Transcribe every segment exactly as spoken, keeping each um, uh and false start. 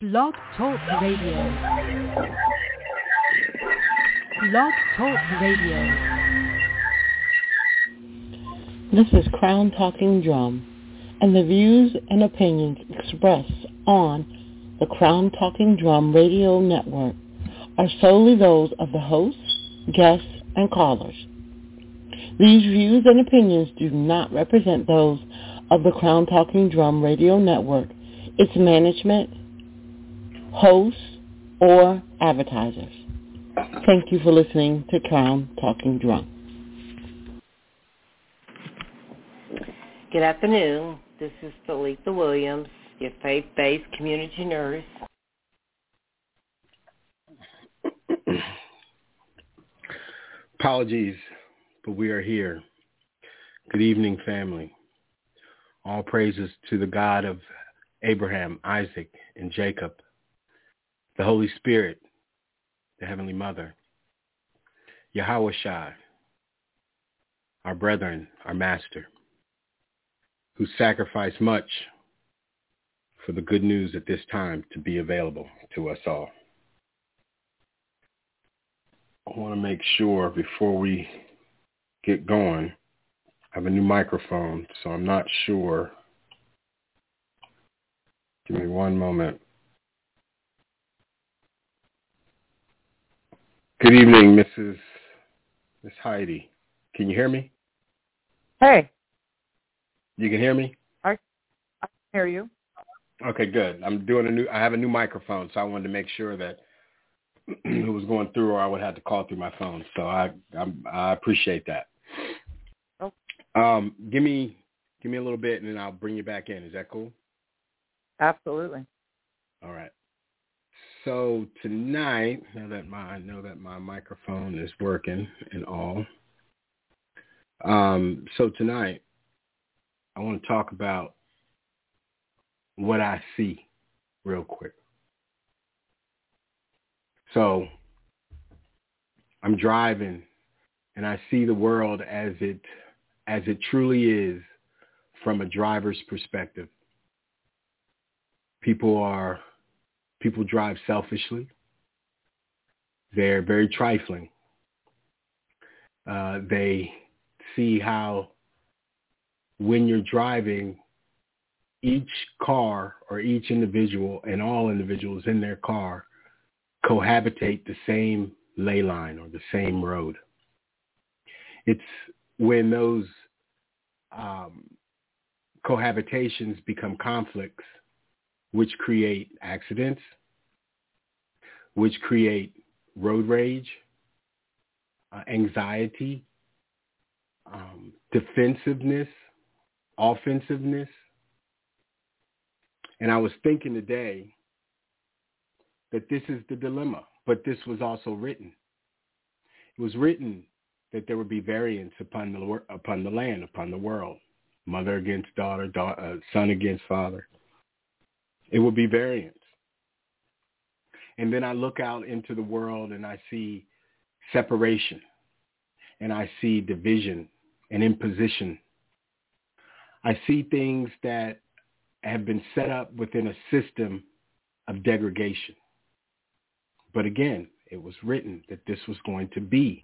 Blog Talk Radio. Blog Talk Radio. This is Crown Talking Drum, and the views and opinions expressed on the Crown Talking Drum Radio Network are solely those of the hosts, guests, and callers. These views and opinions do not represent those of the Crown Talking Drum Radio Network, its management, hosts, or advertisers. Thank you for listening to Crown Talking Drum. Good afternoon. This is Philippa Williams, your faith-based community nurse. Apologies, but we are here. Good evening, family. All praises to the God of Abraham, Isaac, and Jacob, the Holy Spirit, the Heavenly Mother, Yahweh Shai, our brethren, our Master, who sacrificed much for the good news at this time to be available to us all. I want to make sure before we get going, I have a new microphone, so I'm not sure. Give me one moment. Good evening, Missus Miss Heidi. Can you hear me? Hey. You can hear me? I, I can hear you. Okay, good. I'm doing a new, I have a new microphone, so I wanted to make sure that it was going through or I would have to call through my phone. So I I'm, I appreciate that. Oh. Um, give me give me a little bit and then I'll bring you back in. Is that cool? Absolutely. All right. So tonight, now that my I know that my microphone is working and all. Um, so tonight I want to talk about what I see real quick. So I'm driving and I see the world as it as it truly is from a driver's perspective. People are people drive selfishly. They're very trifling. Uh, they see how when you're driving, each car or each individual and all individuals in their car cohabitate the same ley line or the same road. It's when those um, cohabitations become conflicts, which create accidents, which create road rage, uh, anxiety, um, defensiveness, offensiveness. And I was thinking today that this is the dilemma, but this was also written. It was written that there would be variance upon the upon the land, upon the world, mother against daughter, daughter uh, son against father. It would be variance. And then I look out into the world and I see separation, and I see division and imposition. I see things that have been set up within a system of degradation. But again, it was written that this was going to be.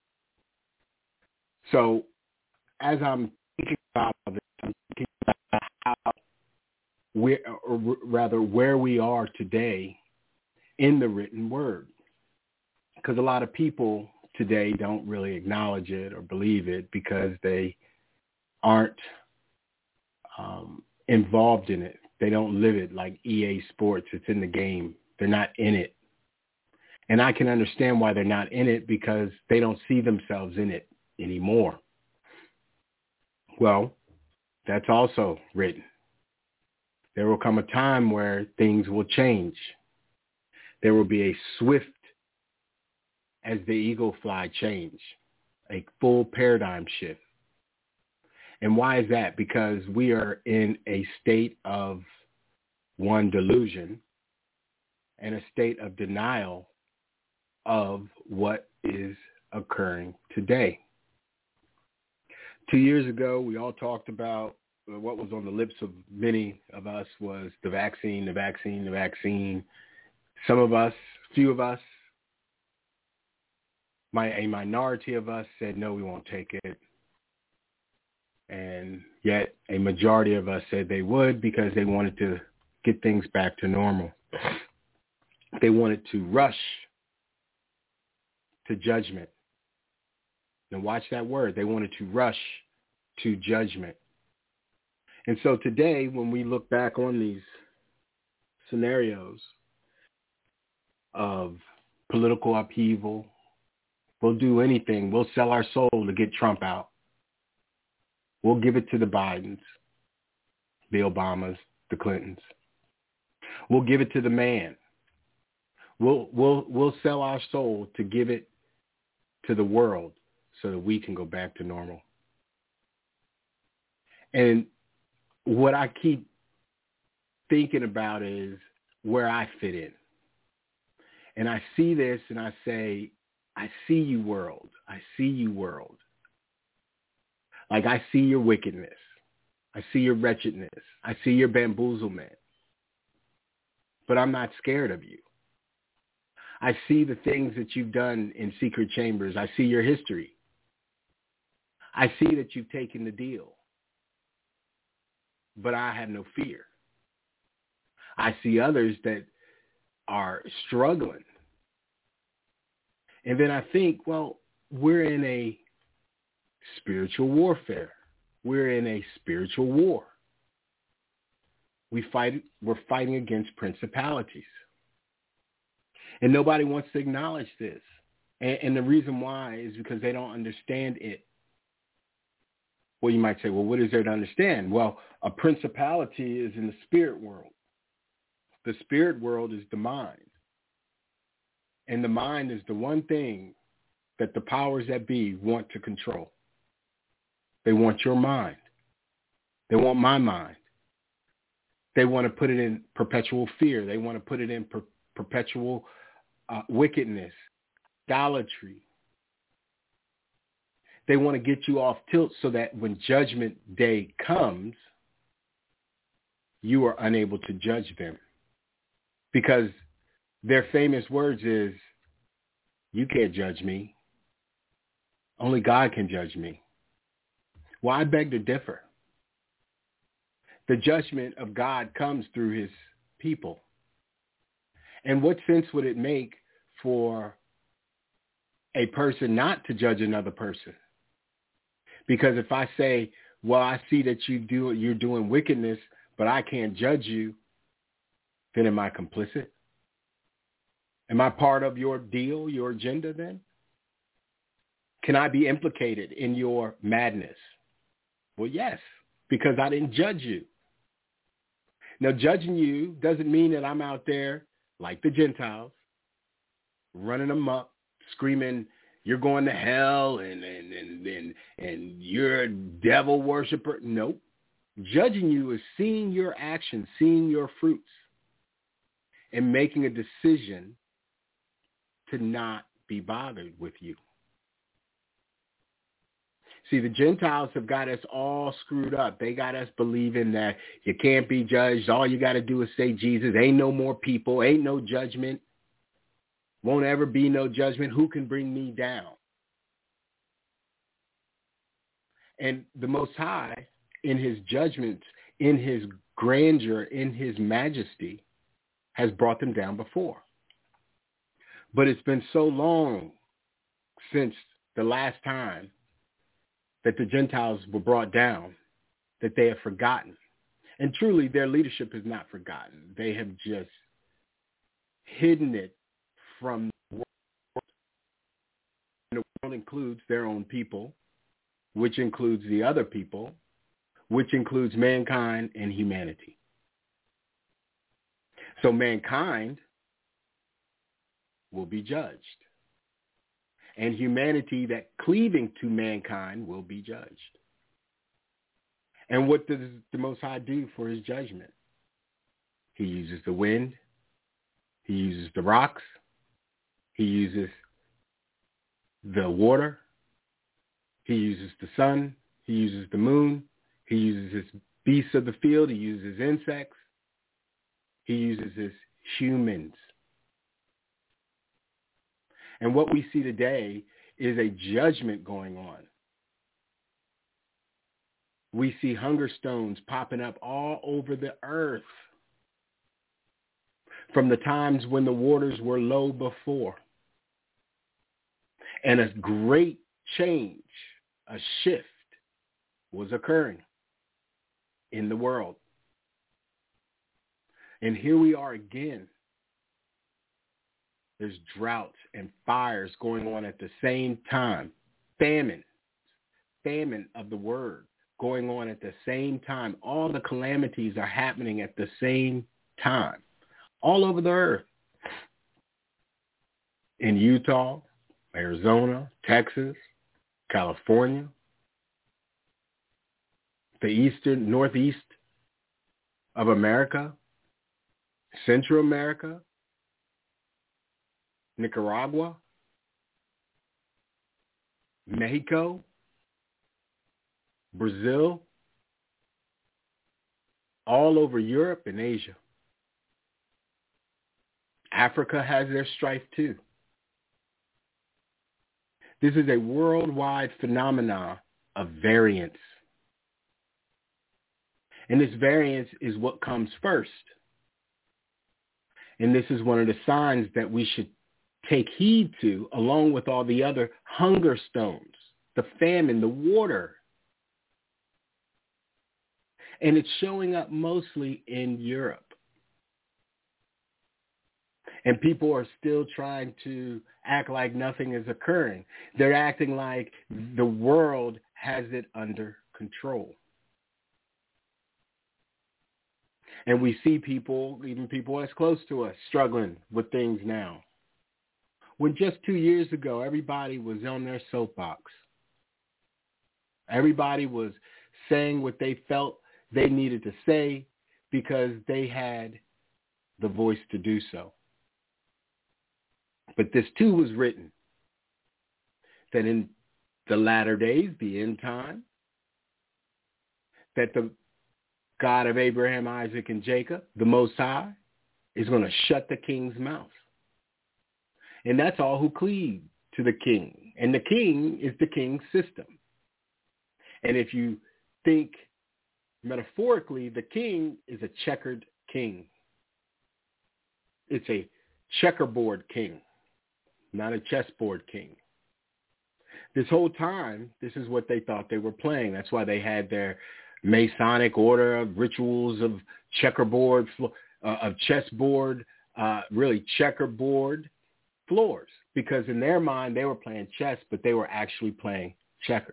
So as I'm thinking about this, I'm thinking about how we, or rather where we are today in the written word. Because a lot of people today don't really acknowledge it or believe it because they aren't um, involved in it. They don't live it like E A Sports. It's in the game. They're not in it. And I can understand why they're not in it because they don't see themselves in it anymore. Well, that's also written. There will come a time where things will change. There will be a swift, as the eagle fly, change, a full paradigm shift. And why is that? Because we are in a state of, one, delusion and a state of denial of what is occurring today. Two years ago, we all talked about what was on the lips of many of us was the vaccine, the vaccine, the vaccine. Some of us, few of us, my, a minority of us said, no, we won't take it. And yet a majority of us said they would because they wanted to get things back to normal. They wanted to rush to judgment. Now watch that word. They wanted to rush to judgment. And so today, when we look back on these scenarios of political upheaval, we'll do anything. We'll sell our soul to get Trump out. We'll give it to the Bidens, the Obamas, the Clintons. We'll give it to the man. We'll we'll we'll sell our soul to give it to the world so that we can go back to normal. And what I keep thinking about is where I fit in. And I see this and I say, I see you, world. I see you, world. Like I see your wickedness. I see your wretchedness. I see your bamboozlement. But I'm not scared of you. I see the things that you've done in secret chambers. I see your history. I see that you've taken the deal. But I have no fear. I see others that are struggling. And then I think, well, we're in a spiritual warfare. We're in a spiritual war. We fight, we're fighting against principalities. And nobody wants to acknowledge this. And, and the reason why is because they don't understand it. Well, you might say, well, what is there to understand? Well, a principality is in the spirit world. The spirit world is the mind. And the mind is the one thing that the powers that be want to control. They want your mind. They want my mind. They want to put it in perpetual fear. They want to put it in per- perpetual uh, wickedness, idolatry. They want to get you off tilt so that when judgment day comes, you are unable to judge them. Because their famous words is, you can't judge me. Only God can judge me. Well, I beg to differ. The judgment of God comes through his people. And what sense would it make for a person not to judge another person? Because if I say, well, I see that you do, you're doing wickedness, but I can't judge you, then am I complicit? Am I part of your deal, your agenda then? Can I be implicated in your madness? Well, yes, because I didn't judge you. Now, judging you doesn't mean that I'm out there like the Gentiles, running amok, screaming, you're going to hell and and and and, and you're a devil worshiper. Nope. Judging you is seeing your actions, seeing your fruits, and making a decision to not be bothered with you. See, the Gentiles have got us all screwed up. They got us believing that you can't be judged. All you got to do is say Jesus. Ain't no more people. Ain't no judgment. Won't ever be no judgment. Who can bring me down? And the Most High, in his judgments, in his grandeur, in his majesty, has brought them down before. But it's been so long since the last time that the Gentiles were brought down that they have forgotten. And truly, their leadership is not forgotten. They have just hidden it from the world. And the world includes their own people, which includes the other people, which includes mankind and humanity. So mankind will be judged. And humanity that cleaving to mankind will be judged. And what does the Most High do for his judgment? He uses the wind. He uses the rocks. He uses the water. He uses the sun. He uses the moon. He uses his beasts of the field. He uses insects. He uses his humans. And what we see today is a judgment going on. We see hunger stones popping up all over the earth from the times when the waters were low before. And a great change, a shift was occurring in the world. And here we are again. There's droughts and fires going on at the same time. Famine, famine of the word going on at the same time. All the calamities are happening at the same time, all over the earth. In Utah, Arizona, Texas, California, the eastern, northeast of America, Central America, Nicaragua, Mexico, Brazil, all over Europe and Asia. Africa has their strife too. This is a worldwide phenomenon of variance. And this variance is what comes first. And this is one of the signs that we should take heed to, along with all the other hunger stones, the famine, the water. And it's showing up mostly in Europe. And people are still trying to act like nothing is occurring. They're acting like the world has it under control. And we see people, even people as close to us, struggling with things now. When just two years ago, everybody was on their soapbox. Everybody was saying what they felt they needed to say because they had the voice to do so. But this too was written, that in the latter days, the end time, that the God of Abraham, Isaac, and Jacob, the Most High, is going to shut the king's mouth. And that's all who cleave to the king. And the king is the king's system. And if you think metaphorically, the king is a checkered king. It's a checkerboard king, not a chessboard king. This whole time, this is what they thought they were playing. That's why they had their Masonic order of rituals of checkerboard, uh, of chessboard, uh, really checkerboard floors. Because in their mind, they were playing chess, but they were actually playing checkers.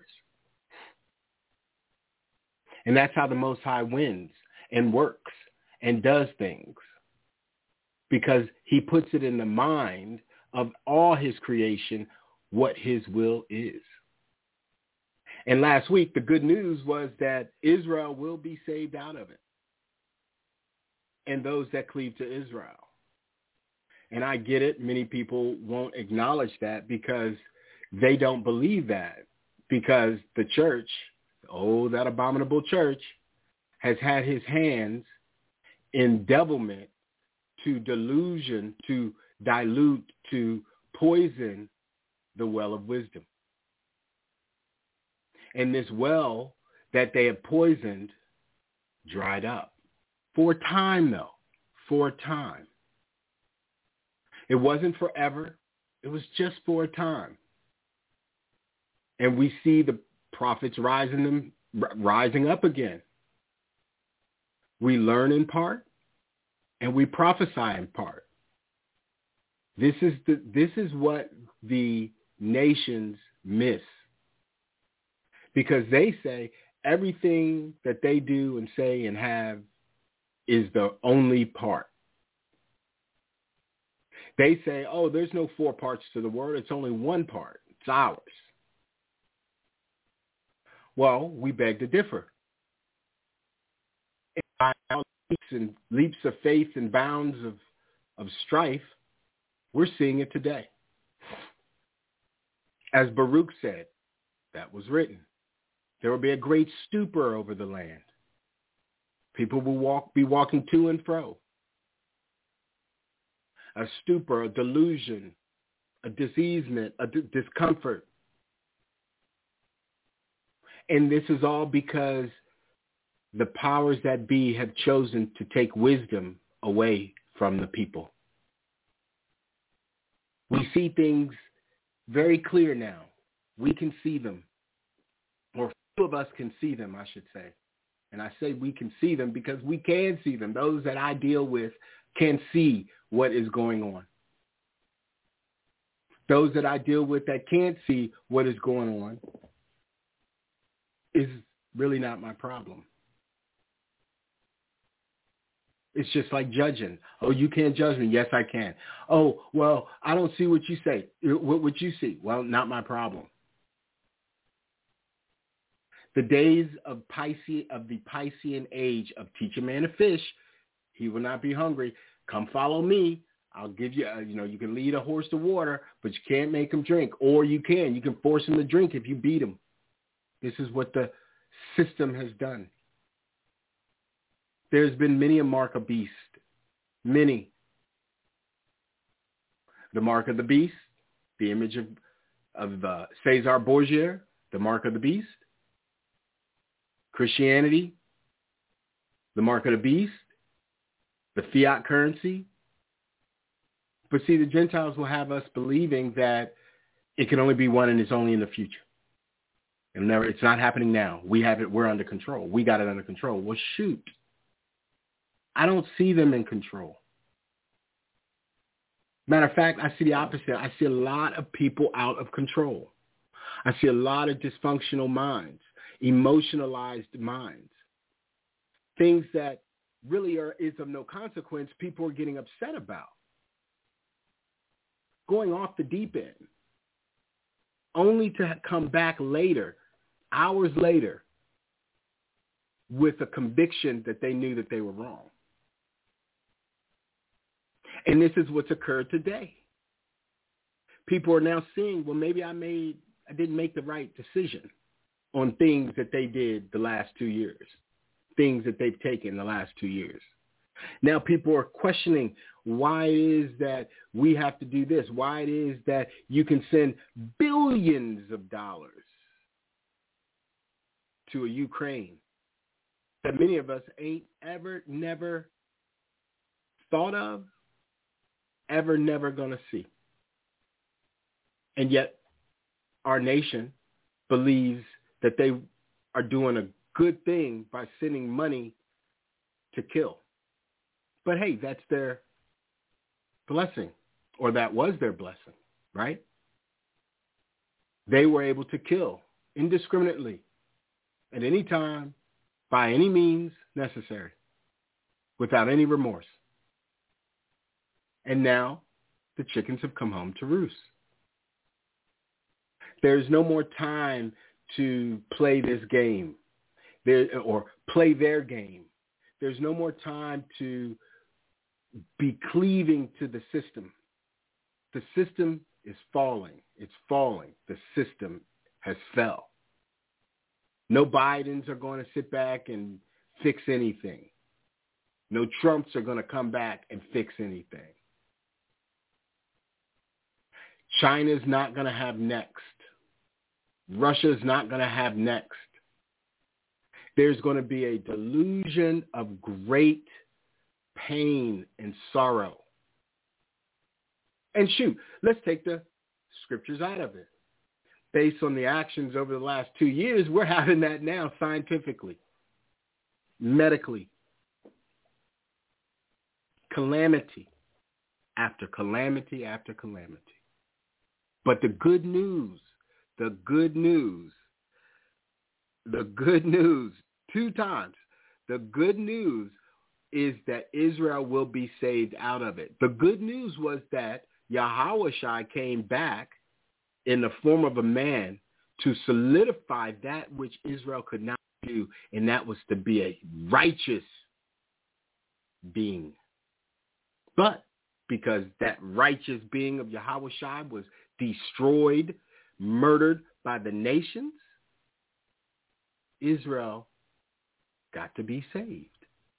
And that's how the Most High wins and works and does things. Because he puts it in the mind of all his creation what his will is. And last week, the good news was that Israel will be saved out of it. And those that cleave to Israel. And I get it. Many people won't acknowledge that because they don't believe that. Because the church, oh, that abominable church, has had his hands in devilment to delusion, to dilute, to poison the well of wisdom. And this well that they have poisoned dried up. For a time, though. For a time. It wasn't forever. It was just for a time. And we see the prophets rising them, rising up again. We learn in part, and we prophesy in part. This is the this is what the nations miss. Because they say everything that they do and say and have is the only part. They say, oh, there's no four parts to the word. It's only one part. It's ours. Well, we beg to differ. And leaps and leaps of faith and bounds of, of strife, we're seeing it today. As Baruch said, that was written. There will be a great stupor over the land. People will walk, be walking to and fro. A stupor, a delusion, a diseasement, a d- discomfort. And this is all because the powers that be have chosen to take wisdom away from the people. We see things very clear now. We can see them, or few of us can see them, I should say. And I say we can see them because we can see them. Those that I deal with can see what is going on. Those that I deal with that can't see what is going on is really not my problem. It's just like judging. Oh, you can't judge me. Yes, I can. Oh, well, I don't see what you say. What would you see? Well, not my problem. The days of Piscean, of the Piscean age of teach a man to fish, he will not be hungry. Come follow me. I'll give you, uh, you know, you can lead a horse to water, but you can't make him drink. Or you can. You can force him to drink if you beat him. This is what the system has done. There's been many a mark of beast. Many. The mark of the beast, the image of, of uh, Cesar Borgia, the mark of the beast. Christianity, the mark of the beast, the fiat currency. But see, the Gentiles will have us believing that it can only be one and it's only in the future. And never, it's not happening now. We have it. We're under control. We got it under control. Well, shoot. I don't see them in control. Matter of fact, I see the opposite. I see a lot of people out of control. I see a lot of dysfunctional minds, emotionalized minds, things that really are is of no consequence. People are getting upset about, going off the deep end, only to come back later, hours later, with a conviction that they knew that they were wrong. And this is what's occurred today. People are now seeing, well, maybe I made, I didn't make the right decision on things that they did the last two years, things that they've taken the last two years. Now people are questioning why it is that we have to do this, why it is that you can send billions of dollars to a Ukraine that many of us ain't ever, never thought of, ever, never going to see. And yet our nation believes that they are doing a good thing by sending money to kill. But hey, that's their blessing, or that was their blessing, right? They were able to kill indiscriminately at any time, by any means necessary, without any remorse. And now the chickens have come home to roost. There's no more time to play this game there, or play their game. There's no more time to be cleaving to the system. The system is falling. It's falling. The system has fell. No Bidens are going to sit back and fix anything. No Trumps are going to come back and fix anything. China's not going to have next. Russia's not going to have next. There's going to be a delusion of great pain and sorrow. And shoot, let's take the scriptures out of it. Based on the actions over the last two years, we're having that now scientifically, medically. Calamity after calamity after calamity. But the good news, the good news, the good news, two times, the good news is that Israel will be saved out of it. The good news was that Yahushua came back in the form of a man to solidify that which Israel could not do, and that was to be a righteous being. But because that righteous being of Yahushua was destroyed, murdered by the nations, Israel got to be saved.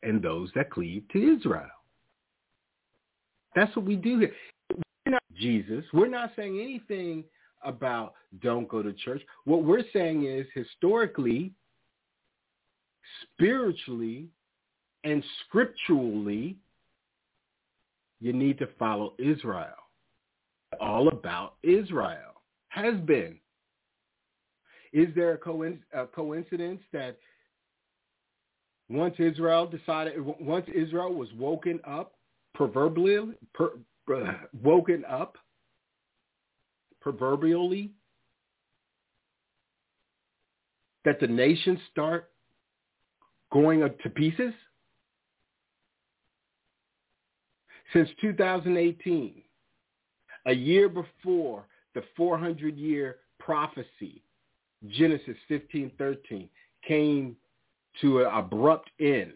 and those that cleave to Israel. That's what we do here. We're not Jesus. We're not saying anything about don't go to church. What we're saying is historically, spiritually, and scripturally, you need to follow Israel. All about Israel. Has been. Is there a, coinc- a coincidence that once Israel decided, once Israel was woken up, proverbially, per, uh, woken up, proverbially, that the nations start going to pieces? Since two thousand eighteen, a year before the four hundred year prophecy, Genesis fifteen thirteen, came to an abrupt end,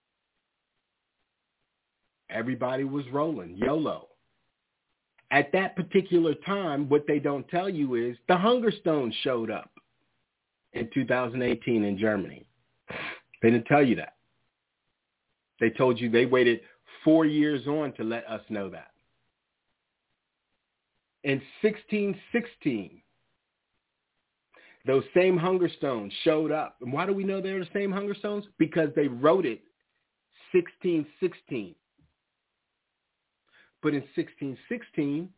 everybody was rolling, YOLO. At that particular time, what they don't tell you is the hunger stones showed up in two thousand eighteen in Germany. They didn't tell you that. They told you they waited four years on to let us know that. In sixteen sixteen, those same hunger stones showed up. And why do we know they're the same hunger stones? Because they wrote it sixteen sixteen. But in sixteen sixteen,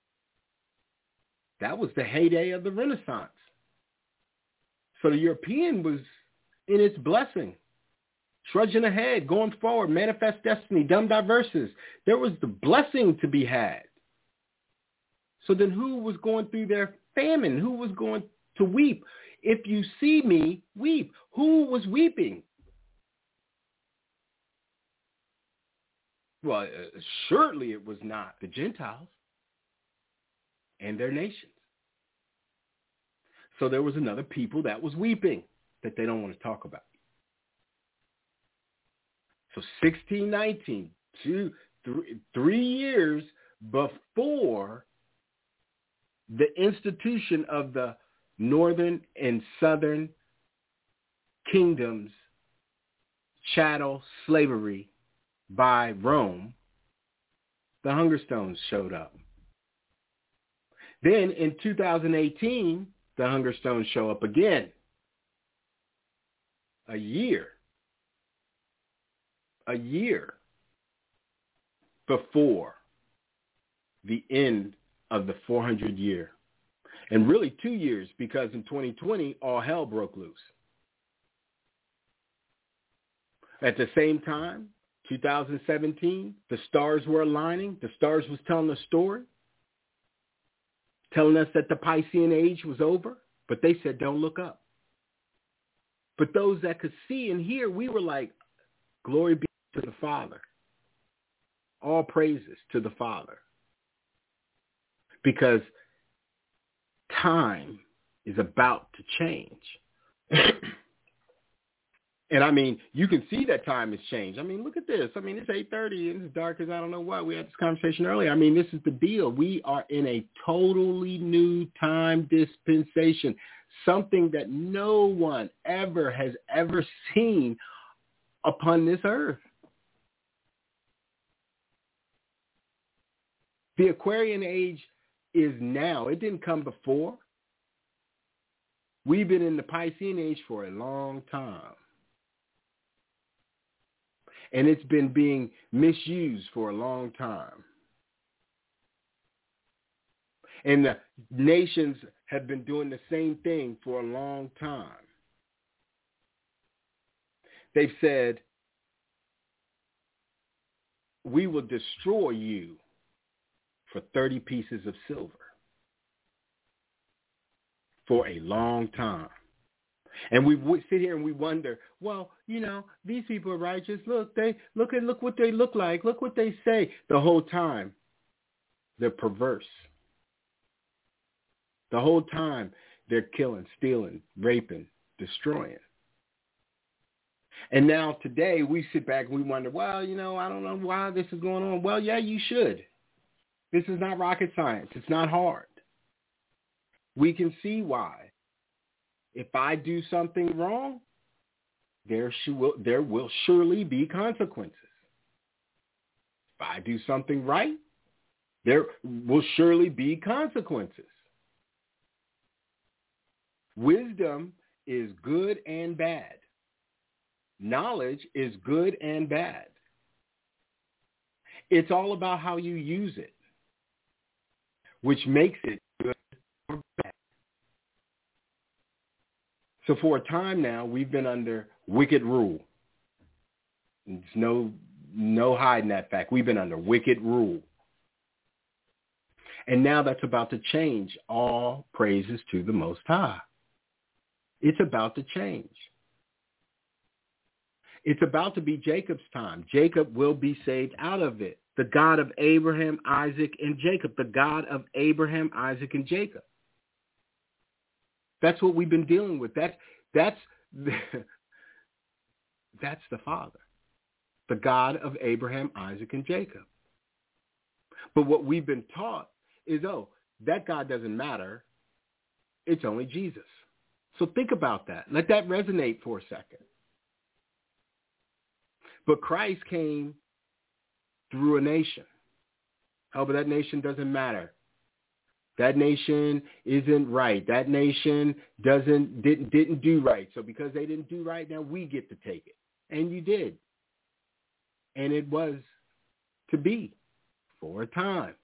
that was the heyday of the Renaissance. So the European was in its blessing, trudging ahead, going forward, manifest destiny, Dum Diverses. There was the blessing to be had. So then who was going through their famine? Who was going to weep? If you see me, weep. Who was weeping? Well, uh, surely it was not the Gentiles and their nations. So there was another people that was weeping that they don't want to talk about. So sixteen nineteen, two, three, three years before the institution of the northern and southern kingdoms, chattel slavery by Rome, the hunger stones showed up. Then in two thousand eighteen, the hunger stones show up again. A year. A year before the end of the four hundred year. And really two years, because in twenty twenty, all hell broke loose. At the same time, two thousand seventeen, the stars were aligning. The stars was telling a story, telling us that the Piscean age was over, but they said, don't look up. But those that could see and hear, we were like, glory be to the Father. All praises to the Father. Because time is about to change. And I mean, you can see that time has changed. I mean, look at this. I mean, it's eight thirty and it's dark as I don't know what. We had this conversation earlier. I mean, this is the deal. We are in a totally new time dispensation, something that no one ever has ever seen upon this earth. The Aquarian age is now. It didn't come before. We've been in the Piscean age for a long time. And it's been being misused for a long time. And the nations have been doing the same thing for a long time. They've said, we will destroy you for thirty pieces of silver for a long time. And we sit here and we wonder, well, you know, these people are righteous. Look, they look at look what they look like. Look what they say. The whole time, they're perverse. The whole time, they're killing, stealing, raping, destroying. And now today, we sit back and we wonder, well, you know, I don't know why this is going on. Well, yeah, you should. This is not rocket science. It's not hard. We can see why. If I do something wrong, there, sh- will, there will surely be consequences. If I do something right, there will surely be consequences. Wisdom is good and bad. Knowledge is good and bad. It's all about how you use it, which makes it good or bad. So for a time now, we've been under wicked rule. There's no, no hiding that fact. We've been under wicked rule. And now that's about to change. All praises to the Most High. It's about to change. It's about to be Jacob's time. Jacob will be saved out of it. The God of Abraham, Isaac, and Jacob. The God of Abraham, Isaac, and Jacob. That's what we've been dealing with. That's that's that's the Father. The God of Abraham, Isaac, and Jacob. But what we've been taught is, oh, that God doesn't matter. It's only Jesus. So think about that. Let that resonate for a second. But Christ came through a nation. Oh, but that nation doesn't matter. That nation isn't right. That nation doesn't didn't didn't do right. So because they didn't do right, now we get to take it. And you did. And it was to be for a time.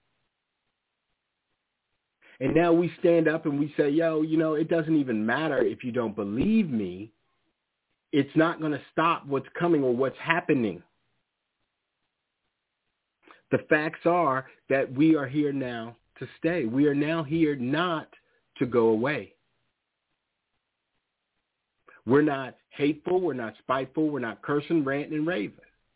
And now we stand up and we say, yo, you know, it doesn't even matter if you don't believe me. It's not going to stop what's coming or what's happening. The facts are that we are here now to stay. We are now here not to go away. We're not hateful. We're not spiteful. We're not cursing, ranting, and raving.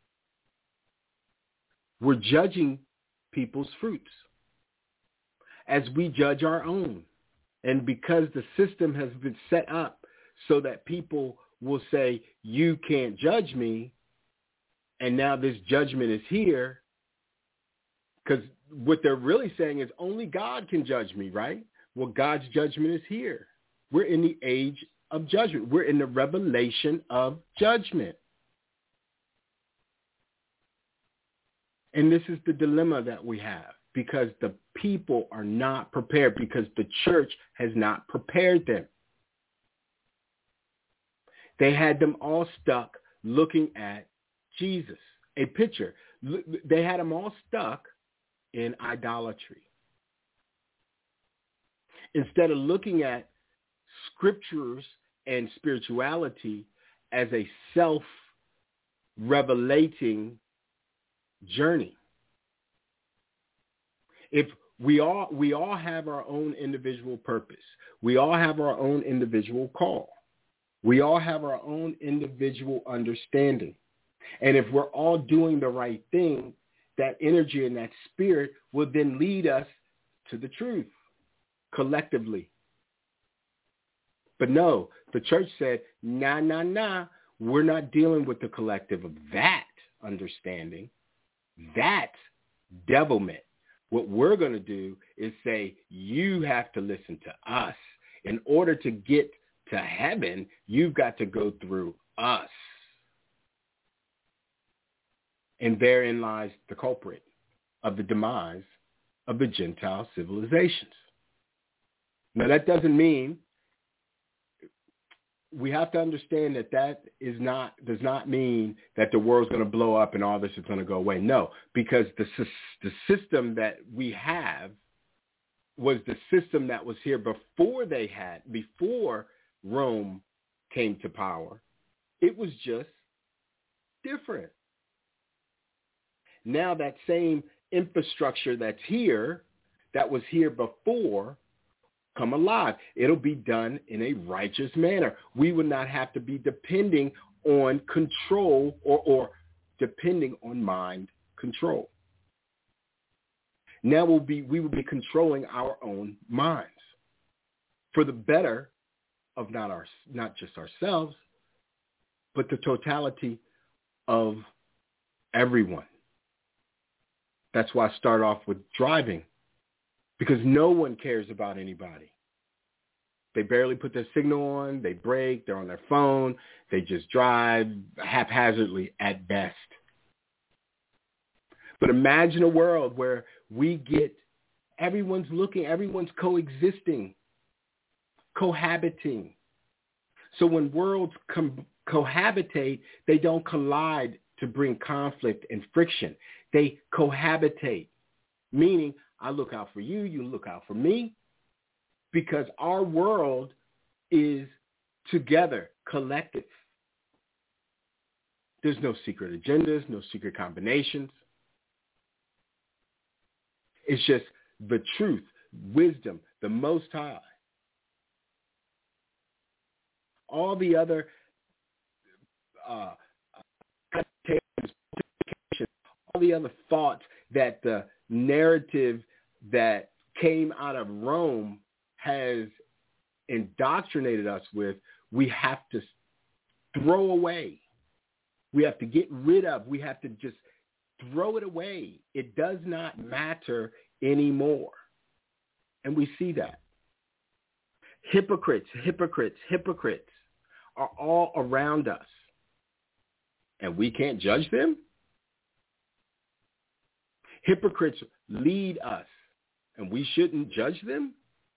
We're judging people's fruits as we judge our own. And because the system has been set up so that people will say, you can't judge me, and now this judgment is here, because what they're really saying is only God can judge me, right? Well, God's judgment is here. We're in the age of judgment. We're in the revelation of judgment. And this is the dilemma that we have, because the people are not prepared, because the church has not prepared them. They had them all stuck looking at Jesus, a picture. They had them all stuck in idolatry. Instead of looking at scriptures and spirituality as a self-revelating journey. If we all we all have our own individual purpose. We all have our own individual call. We all have our own individual understanding. And if we're all doing the right thing, that energy and that spirit will then lead us to the truth collectively. But no, the church said, nah, nah, nah, we're not dealing with the collective of that understanding, that devilment. What we're going to do is say, you have to listen to us. In order to get to heaven, you've got to go through us. And therein lies the culprit of the demise of the Gentile civilizations. Now, that doesn't mean, we have to understand that that is not, does not mean that the world's going to blow up and all this is going to go away. No, because the, the system that we have was the system that was here before they had, before Rome came to power. It was just different. Now that same infrastructure that's here, that was here before, come alive. It'll be done in a righteous manner. We would not have to be depending on control or, or depending on mind control. Now we'll be, we will be controlling our own minds for the better of not our, not just ourselves, but the totality of everyone. That's why I start off with driving, because no one cares about anybody. They barely put their signal on. They brake. They're on their phone. They just drive haphazardly at best. But imagine a world where we get, everyone's looking, everyone's coexisting, cohabiting. So when worlds com- cohabitate, they don't collide to bring conflict and friction. They cohabitate, meaning I look out for you, you look out for me, because our world is together, collective. There's no secret agendas, no secret combinations. It's just the truth, wisdom, the Most High. All the other uh, all the other thoughts that the narrative that came out of Rome has indoctrinated us with, we have to throw away. We have to get rid of. We have to just throw it away. It does not matter anymore. And we see that. Hypocrites, hypocrites, hypocrites are all around us. And we can't judge them? Hypocrites lead us, and we shouldn't judge them?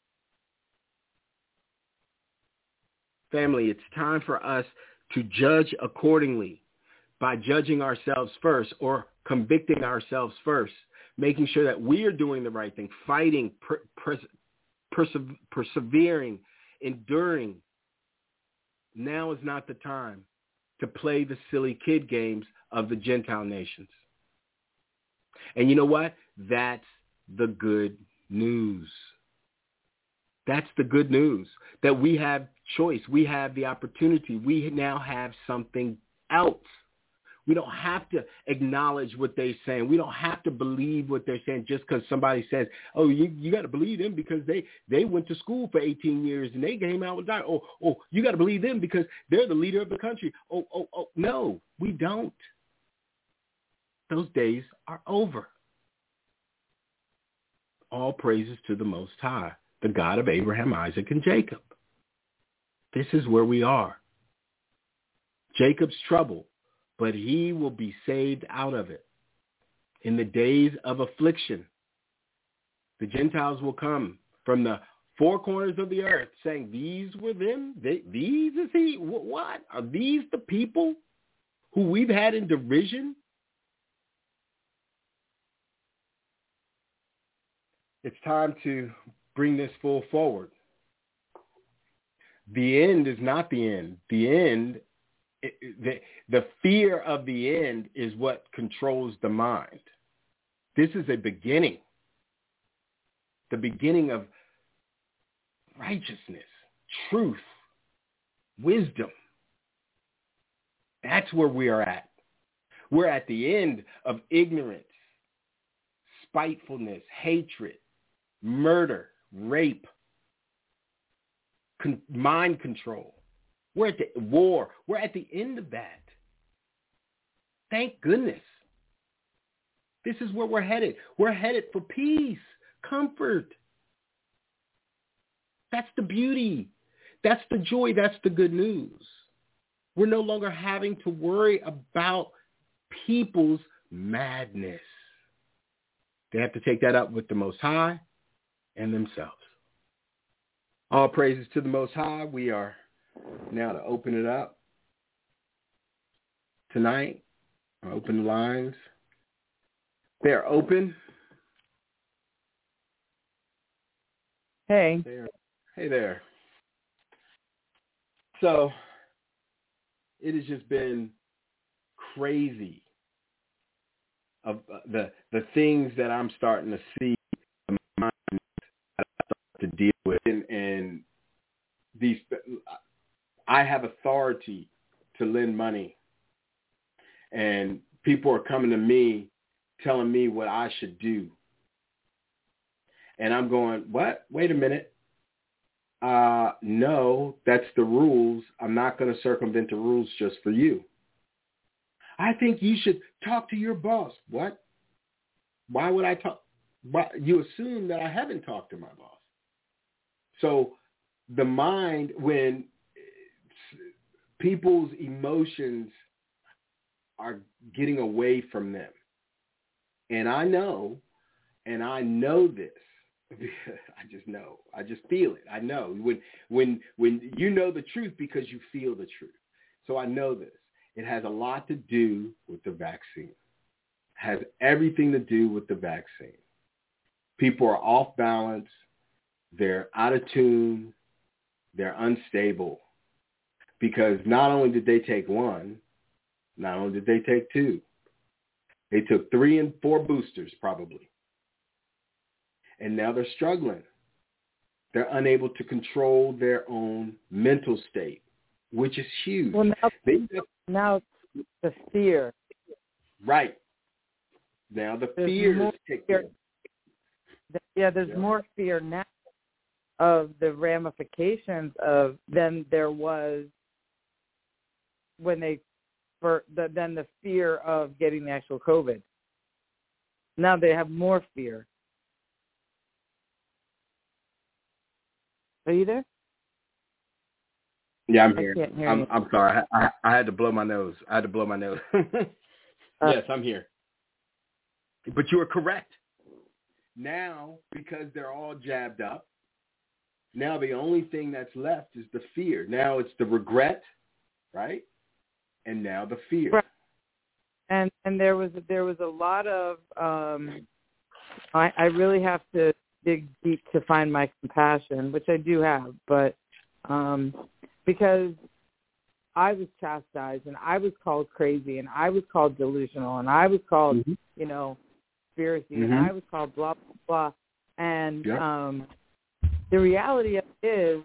Family, it's time for us to judge accordingly by judging ourselves first or convicting ourselves first, making sure that we are doing the right thing, fighting, per, pers- perse- persevering, enduring. Now is not the time to play the silly kid games of the Gentile nations. And you know what? That's the good news. That's the good news, that we have choice. We have the opportunity. We now have something else. We don't have to acknowledge what they're saying. We don't have to believe what they're saying just because somebody says, oh, you, you got to believe them because they, they went to school for eighteen years and they came out with that. Oh, oh, you got to believe them because they're the leader of the country. Oh, oh, oh, no, we don't. Those days are over. All praises to the Most High, the God of Abraham, Isaac, and Jacob. This is where we are. Jacob's trouble, but he will be saved out of it. In the days of affliction, the Gentiles will come from the four corners of the earth saying, these were them? They, these is he? What? Are these the people who we've had in derision? It's time to bring this full forward. The end is not the end. The end, it, the, the fear of the end is what controls the mind. This is a beginning. The beginning of righteousness, truth, wisdom. That's where we are at. We're at the end of ignorance, spitefulness, hatred, murder, rape, con- mind control. We're at the war. We're at the end of that. Thank goodness. This is where we're headed. We're headed for peace, comfort. That's the beauty. That's the joy. That's the good news. We're no longer having to worry about people's madness. They have to take that up with the Most High and themselves. All praises to the Most High. We are now to open it up tonight. I'll open the lines. They are open. Hey. There. Hey there. So it has just been crazy of uh, the the things that I'm starting to see in my mind that I start to deal with, and, and these I have authority to lend money, and people are coming to me telling me what I should do, and I'm going, what? Wait a minute. Uh, no, that's the rules. I'm not going to circumvent the rules just for you. I think you should talk to your boss. What? Why would I talk? Why? You assume that I haven't talked to my boss. So the mind, when people's emotions are getting away from them. And I know, and I know this. I just know. I just feel it. I know when when when you know the truth because you feel the truth. So I know this. It has a lot to do with the vaccine. It has everything to do with the vaccine. People are off balance. They're out of tune. They're unstable because not only did they take one, not only did they take two, they took three and four boosters probably. And now they're struggling. They're unable to control their own mental state, which is huge. Well, now, they, now the fear. Right. Now the There's fear is taking. Yeah, there's yeah. more fear now of the ramifications of than there was when they for the, than the fear of getting the actual COVID. Now they have more fear. Are you there? Yeah, I'm here. I can't hear I'm, you. I'm sorry. I, I, I had to blow my nose. I had to blow my nose. uh, yes, I'm here. But you are correct. Now, because they're all jabbed up, now the only thing that's left is the fear. Now it's the regret, right? And now the fear. Right. And and there was there was a lot of um, I, I really have to dig deep to find my compassion, which I do have, but um, because I was chastised and I was called crazy and I was called delusional and I was called, mm-hmm. you know, conspiracy mm-hmm. and I was called blah, blah, blah. And yep. um, the reality of it is,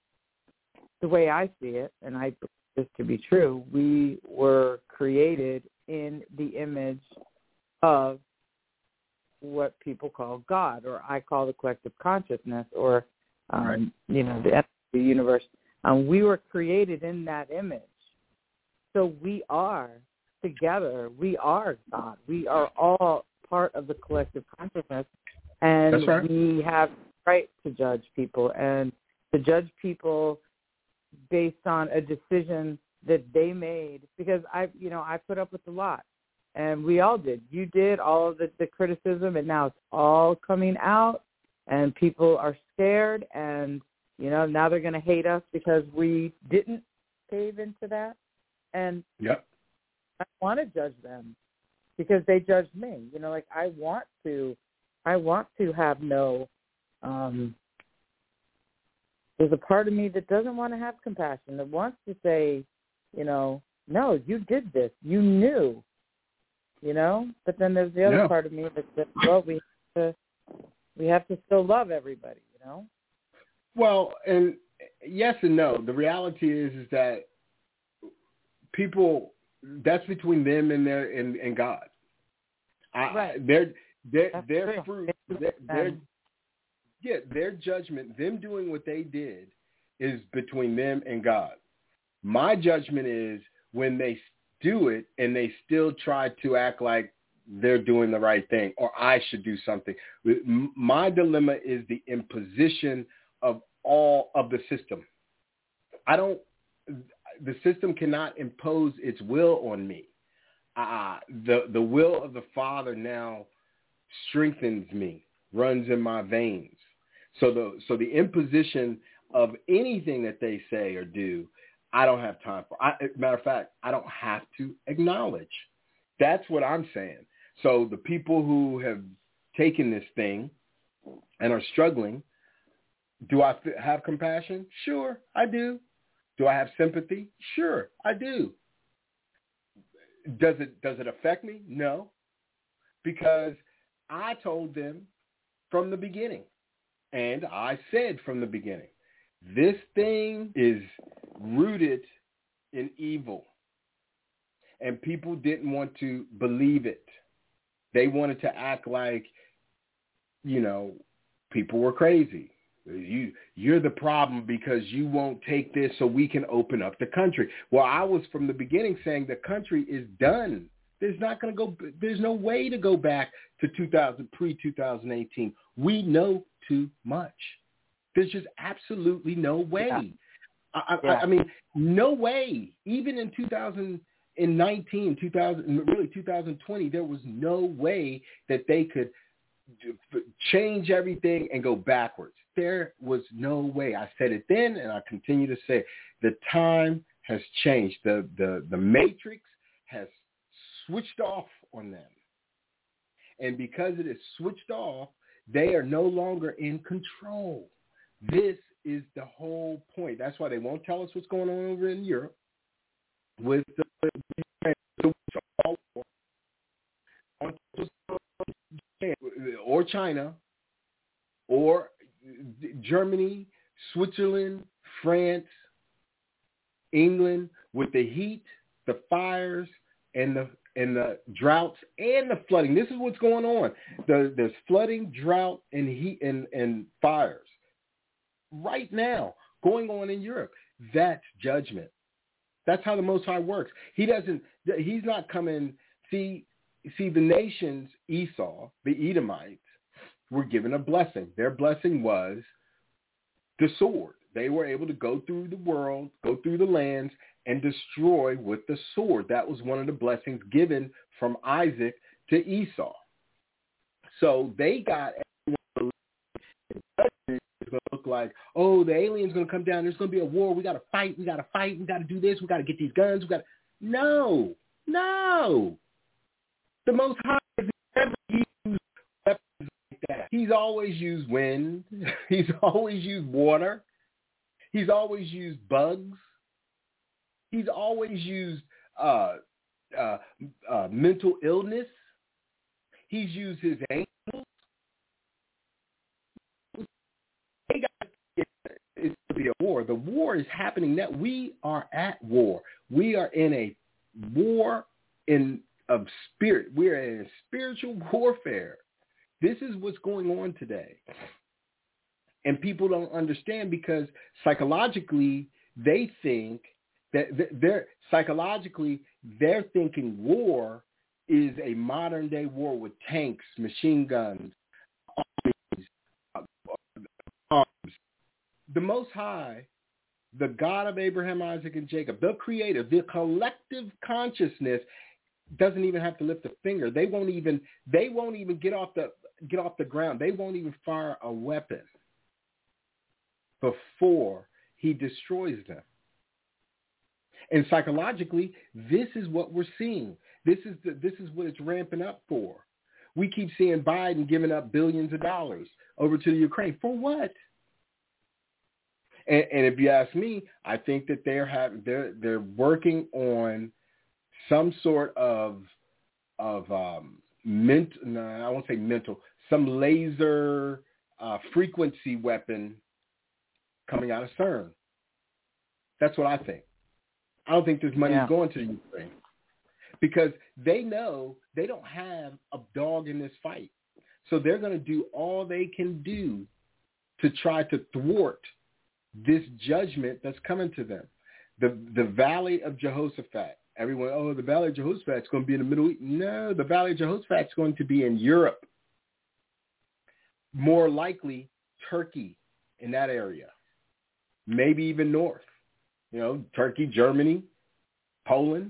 the way I see it, and I believe this to be true, we were created in the image of what people call God, or I call the collective consciousness, or, um, right. you know, the, the universe. Um, we were created in that image. So we are together. We are God. We are all part of the collective consciousness. And That's right. we have the right to judge people and to judge people based on a decision that they made. Because I, you know, I put up with a lot. And we all did. You did, all of the, the criticism, and now it's all coming out, and people are scared, and, you know, now they're going to hate us because we didn't cave into that. And yep. I want to judge them because they judged me. You know, like I want to, I want to have no, um, there's a part of me that doesn't want to have compassion, that wants to say, you know, no, you did this. You knew. You know, but then there's the other yeah. part of me that says, well, we have to, we have to still love everybody, you know? Well, and yes and no. The reality is, is that people, that's between them and their and, and God. I, right. Their their that's their true. fruit, their, their yeah, their judgment, them doing what they did, is between them and God. My judgment is when they do it and they still try to act like they're doing the right thing or I should do something. My dilemma is the imposition of all of the system. I don't, the system cannot impose its will on me. Uh, the, the will of the Father now strengthens me, runs in my veins. So the, so the imposition of anything that they say or do, I don't have time for. I, matter of fact, I don't have to acknowledge. That's what I'm saying. So the people who have taken this thing and are struggling, do I f- have compassion? Sure, I do. Do I have sympathy? Sure, I do. Does it does it affect me? No, because I told them from the beginning, and I said from the beginning, this thing is rooted in evil, and people didn't want to believe it. They wanted to act like, you know, people were crazy. You, you're the problem because you won't take this so we can open up the country. Well, I was from the beginning saying the country is done. There's not going to go. There's no way to go back to two thousand pre twenty eighteen. We know too much. There's just absolutely no way. Yeah. I, Yeah. I, I mean, no way. Even in two thousand nineteen, two thousand, really two thousand twenty, there was no way that they could change everything and go backwards. There was no way. I said it then, and I continue to say it. The time has changed. The, the, the matrix has switched off on them. And because it is switched off, they are no longer in control. This is the whole point. That's why they won't tell us what's going on over in Europe with the or China or Germany, Switzerland, France, England, with the heat, the fires, and the and the droughts and the flooding. This is what's going on. The, there's flooding, drought, and heat and, and fires right now going on in Europe. That's judgment. That's how the Most High works. He doesn't. He's not coming. See, see, the nations, Esau, the Edomites, were given a blessing. Their blessing was the sword. They were able to go through the world, go through the lands, and destroy with the sword. That was one of the blessings given from Isaac to Esau. So they got everyone to look like, oh, the alien's going to come down. There's going to be a war. We got to fight. We got to fight. We got to do this. We got to get these guns. We got to... No, no. The Most High has never used weapons like that. He's always used wind. He's always used water. He's always used bugs. He's always used uh, uh, uh, mental illness. He's used his angels. It's to be a war. The war is happening now. We are at war. We are in a war in of spirit. We are in a spiritual warfare. This is what's going on today. And people don't understand because psychologically they think that they're psychologically they're thinking war is a modern day war with tanks, machine guns, armies, arms. The Most High, the God of Abraham, Isaac, and Jacob, the Creator, the collective consciousness doesn't even have to lift a finger. They won't even they won't even get off the get off the ground. They won't even fire a weapon before he destroys them. And psychologically, this is what we're seeing. This is the, this is what it's ramping up for. We keep seeing Biden giving up billions of dollars over to the Ukraine. For what? And, and if you ask me, I think that they're having they're they're working on some sort of of um, ment. No, I won't say mental. Some laser uh, frequency weapon coming out of CERN. That's what I think. I don't think this money is Yeah. going to the Ukraine because they know they don't have a dog in this fight. So they're going to do all they can do to try to thwart this judgment that's coming to them. The the Valley of Jehoshaphat. Everyone, oh, the Valley of Jehoshaphat is going to be in the Middle East. No, the Valley of Jehoshaphat is going to be in Europe. More likely, Turkey in that area. Maybe even north. You know, Turkey, Germany, Poland,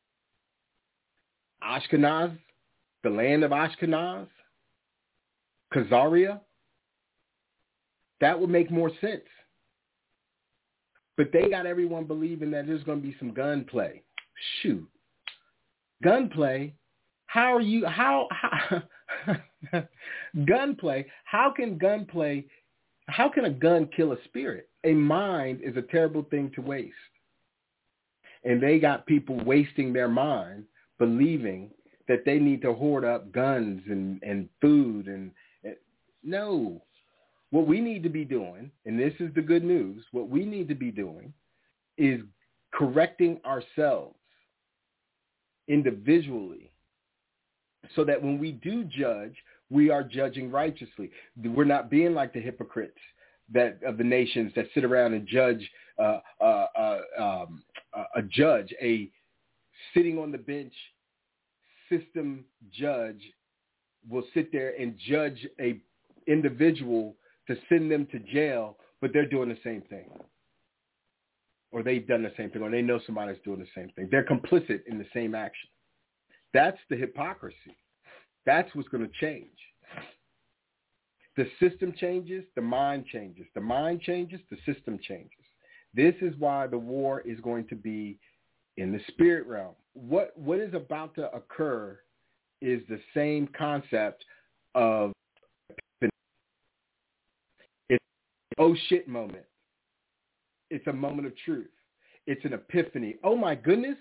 Ashkenaz, the land of Ashkenaz, Khazaria. That would make more sense. But they got everyone believing that there's going to be some gunplay. Shoot. Gunplay? How are you, how, how gunplay, how can gunplay, how can a gun kill a spirit? A mind is a terrible thing to waste. And they got people wasting their mind believing that they need to hoard up guns and, and food. And, and no, what we need to be doing, and this is the good news, what we need to be doing is correcting ourselves individually so that when we do judge, we are judging righteously. We're not being like the hypocrites that of the nations that sit around and judge uh, uh, uh, um, a judge, a sitting on the bench system judge will sit there and judge a individual to send them to jail but they're doing the same thing. Or they've done the same thing, or they know somebody's doing the same thing. They're complicit in the same action. That's the hypocrisy. That's what's going to change. The system changes, the mind changes. The mind changes, the system changes. This is why the war is going to be in the spirit realm. What what is about to occur is the same concept of it's an oh shit moment. It's a moment of truth. It's an epiphany. Oh my goodness.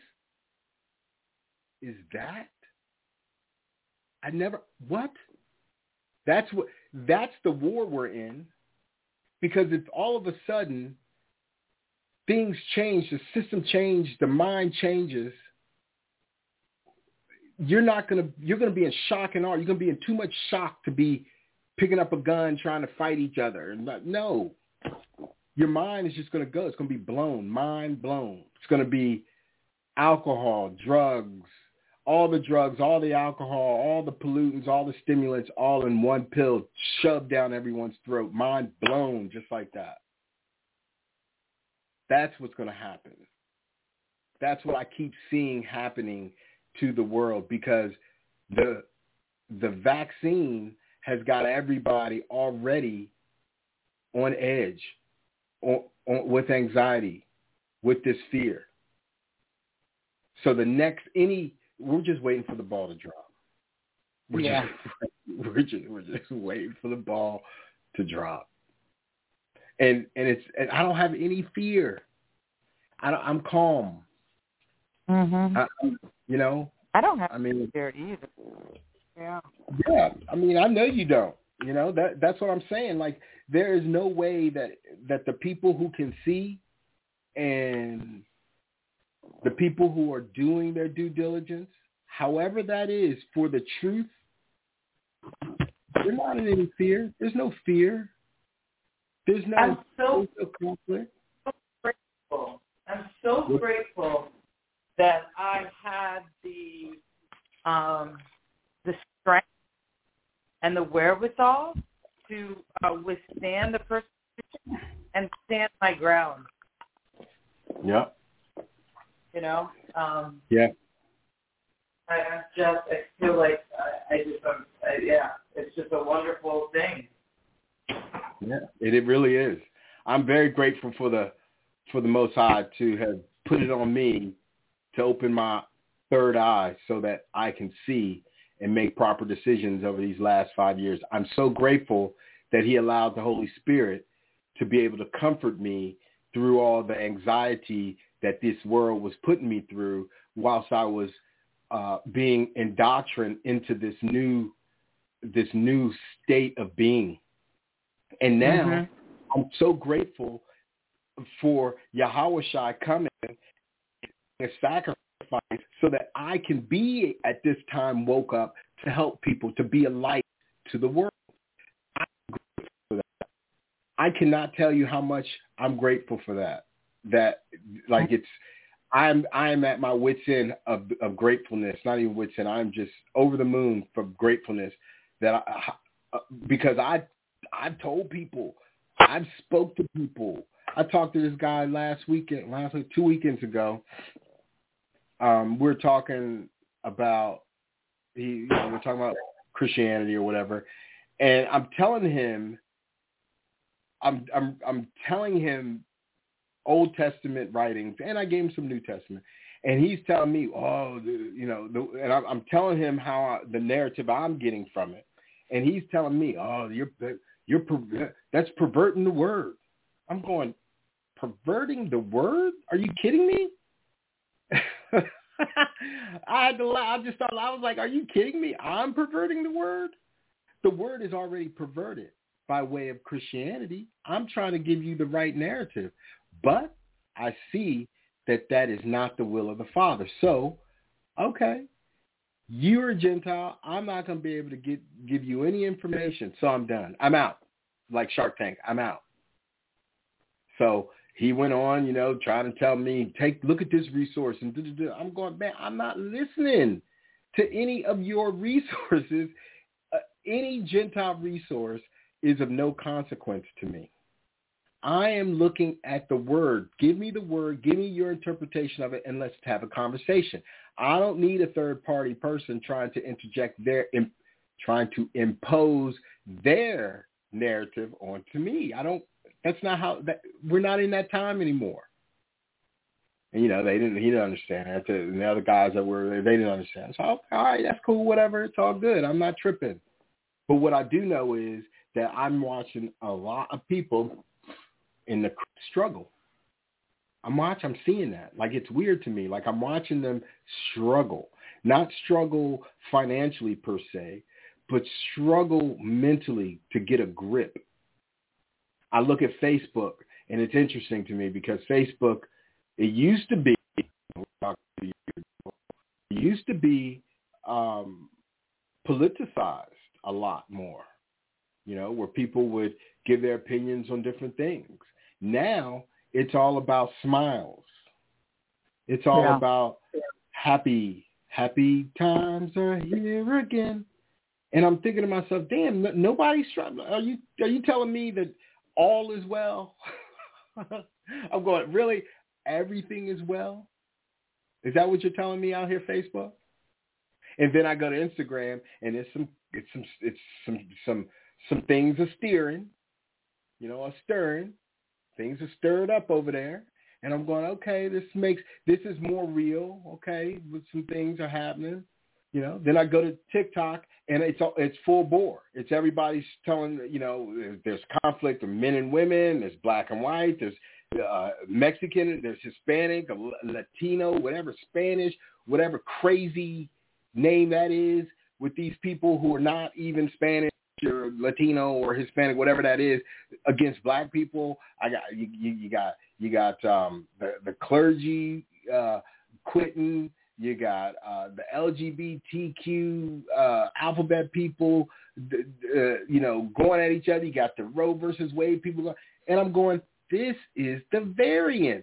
Is that? I never, what? That's what, that's the war we're in. Because if all of a sudden things change, the system changes, the mind changes, you're not going to, you're going to be in shock and awe. You're going to be in too much shock to be picking up a gun, trying to fight each other. No. Your mind is just going to go. It's going to be blown, mind blown. It's going to be alcohol, drugs, all the drugs, all the alcohol, all the pollutants, all the stimulants, all in one pill, shoved down everyone's throat, mind blown just like that. That's what's going to happen. That's what I keep seeing happening to the world because the the vaccine has got everybody already on edge. On, on, with anxiety, with this fear. So the next, any, we're just waiting for the ball to drop. We're, yeah. just, we're, just, we're just waiting for the ball to drop. And and it's and I don't have any fear. I don't, I'm calm. Mm-hmm. I, you know? I don't have I mean, fear either. Yeah. Yeah. I mean, I know you don't. You know, that that's what I'm saying. Like, there is no way that, that the people who can see and the people who are doing their due diligence, however that is, for the truth, they're not in any fear. There's no fear. There's no, I'm so, there's no conflict. so grateful. I'm so grateful that I had the um, the strength and the wherewithal to uh, withstand the persecution and stand my ground. Yeah. You know? Um, yeah. I, I just, I feel like I, I just, um, I, yeah, it's just a wonderful thing. Yeah, it, it really is. I'm very grateful for the, for the Most High to have put it on me to open my third eye so that I can see and make proper decisions over these last five years. I'm so grateful that he allowed the Holy Spirit to be able to comfort me through all the anxiety that this world was putting me through whilst I was uh, being indoctrined into this new, this new state of being. And now mm-hmm. I'm so grateful for Yahweh Shai coming and sacrifice so that I can be at this time woke up to help people, to be a light to the world. I'm grateful for that. I cannot tell you how much I'm grateful for that. That like it's, I'm I'm at my wit's end of, of gratefulness. Not even wit's end. I'm just over the moon for gratefulness that I, because I I've told people, I've spoke to people. I talked to this guy last weekend, last week, two weekends ago. Um, we're talking about he, you know, we're talking about Christianity or whatever, and I'm telling him, I'm I'm I'm telling him Old Testament writings, and I gave him some New Testament, and he's telling me, oh, the, you know, the, and I'm, I'm telling him how I, the narrative I'm getting from it, and he's telling me, oh, you're you're that's perverting the word. I'm going, perverting the word? Are you kidding me? I had to laugh. I just thought, I was like, are you kidding me? I'm perverting the word? The word is already perverted by way of Christianity. I'm trying to give you the right narrative. But I see that that is not the will of the Father. So, okay, you're a Gentile. I'm not going to be able to get, give you any information. So I'm done. I'm out. Like Shark Tank, I'm out. So he went on, you know, trying to tell me, take, look at this resource. And do, do, do. I'm going, man, I'm not listening to any of your resources. Uh, any Gentile resource is of no consequence to me. I am looking at the word. Give me the word. Give me your interpretation of it, and let's have a conversation. I don't need a third-party person trying to interject their, in, trying to impose their narrative onto me. I don't. That's not how. That, we're not in that time anymore. And, you know, they didn't. He didn't understand that. And the other guys that were there, they didn't understand. So, all right, that's cool. Whatever. It's all good. I'm not tripping. But what I do know is that I'm watching a lot of people in the struggle. I'm watching, I'm seeing that. Like, it's weird to me. Like, I'm watching them struggle. Not struggle financially per se, but struggle mentally to get a grip. I look at Facebook, and it's interesting to me because Facebook, it used to be, it used to be um, politicized a lot more, you know, where people would give their opinions on different things. Now it's all about smiles. It's all yeah. about happy, happy times are here again. And I'm thinking to myself, damn, n- nobody's trying. Are you are you telling me that all is well? I'm going, really? Everything is well? Is that what you're telling me out here, Facebook? And then I go to Instagram, and it's some it's some it's some some some things are steering, you know, are stirring. Things are stirred up over there. And I'm going, okay, this makes, this is more real, okay, with some things are happening, you know. Then I go to TikTok, and it's it's full bore. It's everybody's telling, you know, there's conflict of men and women, there's black and white, there's uh, Mexican, there's Hispanic, Latino, whatever, Spanish, whatever crazy name that is, with these people who are not even Spanish or Latino or Hispanic, whatever that is, against black people. I got you. You, you got you got um, the the clergy uh, quitting. You got uh, the L G B T Q uh, alphabet people, uh, you know, going at each other. You got the Roe versus Wade people, going, and I'm going, this is the variance.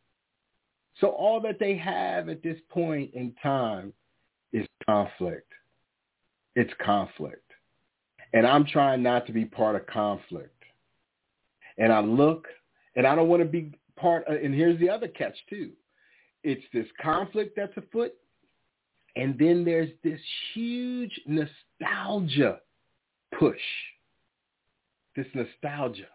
So all that they have at this point in time is conflict. It's conflict. And I'm trying not to be part of conflict. And I look, and I don't want to be part of, and here's the other catch too. It's this conflict that's afoot, and then there's this huge nostalgia push. This nostalgia.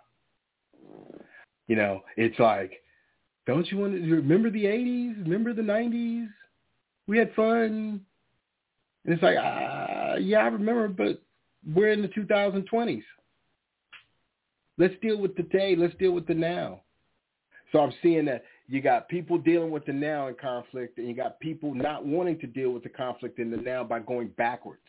You know, it's like, don't you want to remember the eighties? Remember the nineties? We had fun. And it's like, uh, yeah, I remember, but we're in the two thousand twenties. Let's deal with the today. Let's deal with the now. So I'm seeing that you got people dealing with the now in conflict, and you got people not wanting to deal with the conflict in the now by going backwards.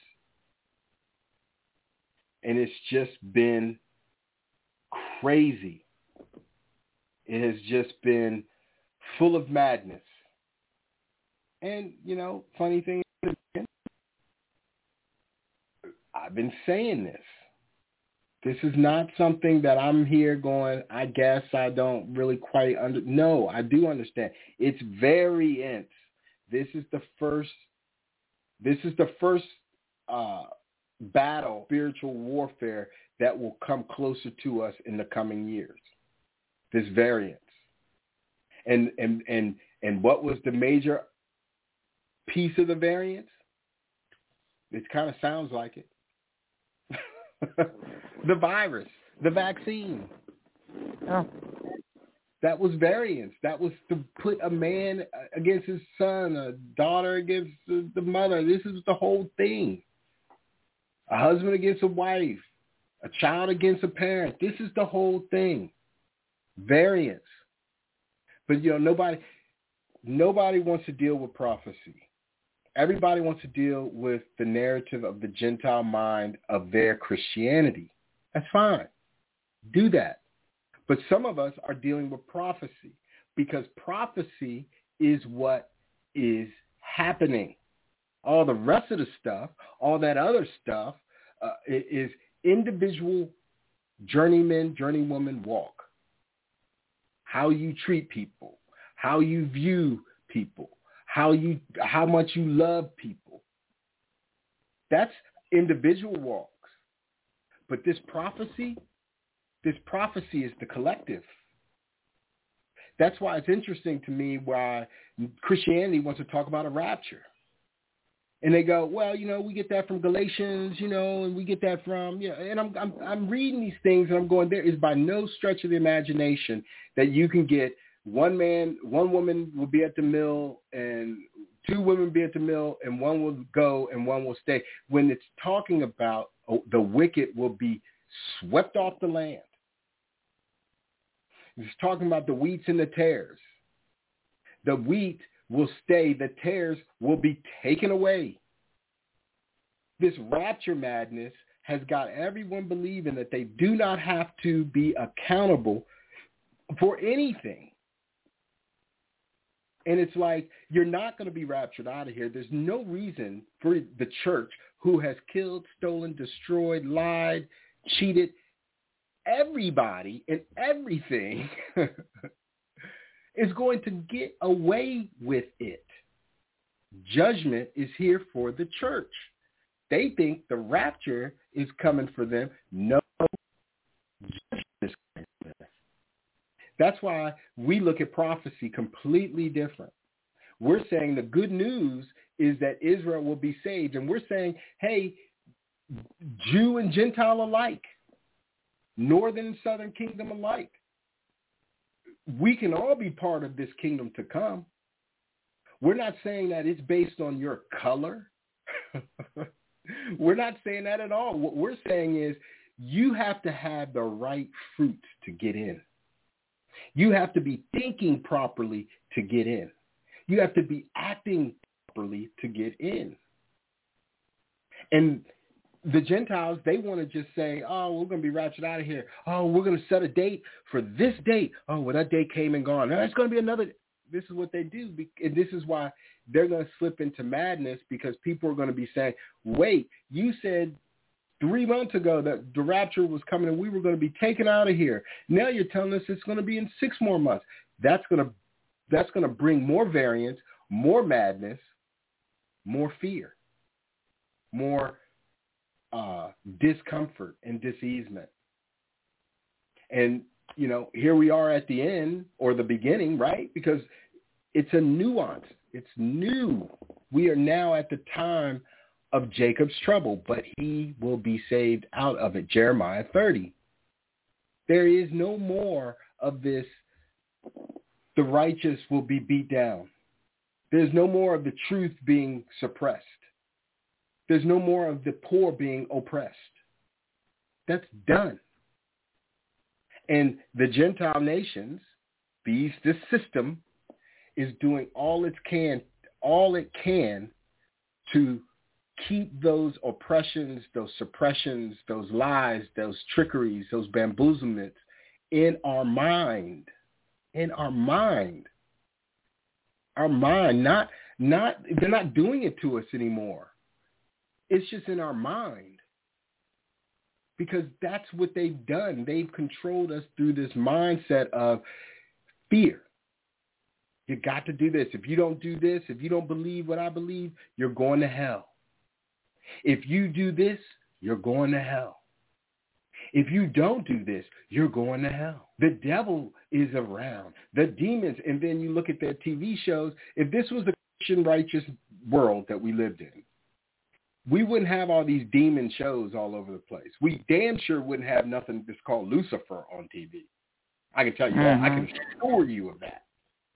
And it's just been crazy. It has just been full of madness. And, you know, funny thing is, I've been saying this. This is not something that I'm here going, I guess I don't really quite under. No, I do understand. It's variance. This is the first. This is the first uh, battle, spiritual warfare that will come closer to us in the coming years. This variance, and and and and what was the major piece of the variance? It kind of sounds like it. The virus, the vaccine. Oh. That was variance. That was to put a man against his son, a daughter against the mother. This is the whole thing. A husband against a wife, a child against a parent. This is the whole thing. Variance. But, you know, nobody, nobody wants to deal with prophecy. Everybody wants to deal with the narrative of the Gentile mind of their Christianity. That's fine. Do that. But some of us are dealing with prophecy because prophecy is what is happening. All the rest of the stuff, all that other stuff uh, is individual journeyman, journeywoman walk. How you treat people, how you view people, how you, how much you love people. That's individual walks. But this prophecy, This prophecy is the collective. That's why it's interesting to me why Christianity wants to talk about a rapture. And they go, well, you know, we get that from Galatians, you know, and we get that from, you know, and I'm, I'm, I'm reading these things and I'm going, there is by no stretch of the imagination that you can get one man, one woman will be at the mill and two women will be at the mill and one will go and one will stay. When it's talking about oh, the wicked will be swept off the land. It's talking about the wheats and the tares. The wheat will stay, the tares will be taken away. This rapture madness has got everyone believing that they do not have to be accountable for anything. And it's like, you're not going to be raptured out of here. There's no reason for the church, who has killed, stolen, destroyed, lied, cheated, everybody and everything is going to get away with it. Judgment is here for the church. They think the rapture is coming for them. No, judgment is coming for them. That's why we look at prophecy completely different. We're saying the good news is that Israel will be saved. And we're saying, hey, Jew and Gentile alike, northern and southern kingdom alike, we can all be part of this kingdom to come. We're not saying that it's based on your color. We're not saying that at all. What we're saying is you have to have the right fruit to get in. You have to be thinking properly to get in. You have to be acting properly to get in. And the Gentiles, they want to just say, oh, we're going to be raptured out of here. Oh, we're going to set a date for this date. Oh, well, that date came and gone. Now, it's going to be another. This is what they do. And this is why they're going to slip into madness, because people are going to be saying, wait, you said three months ago that the rapture was coming and we were going to be taken out of here. Now you're telling us it's going to be in six more months. That's going to, that's going to bring more variance, more madness, more fear, more uh, discomfort and diseasement. And, you know, here we are at the end or the beginning, right? Because it's a nuance. It's new. We are now at the time of Jacob's trouble, but he will be saved out of it. Jeremiah thirty. There is no more of this, the righteous will be beat down. There's no more of the truth being suppressed. There's no more of the poor being oppressed. That's done. And the Gentile nations, these, this system is doing all it can, all it can to keep those oppressions, those suppressions, those lies, those trickeries, those bamboozlements in our mind, in our mind, our mind, not, not, they're not doing it to us anymore. It's just in our mind, because that's what they've done. They've controlled us through this mindset of fear. You got to do this. If you don't do this, if you don't believe what I believe, you're going to hell. If you do this, you're going to hell. If you don't do this, you're going to hell. The devil is around. The demons, and then you look at their T V shows. If this was the Christian righteous world that we lived in, we wouldn't have all these demon shows all over the place. We damn sure wouldn't have nothing that's called Lucifer on T V. I can tell you mm-hmm. that. I can assure you of that.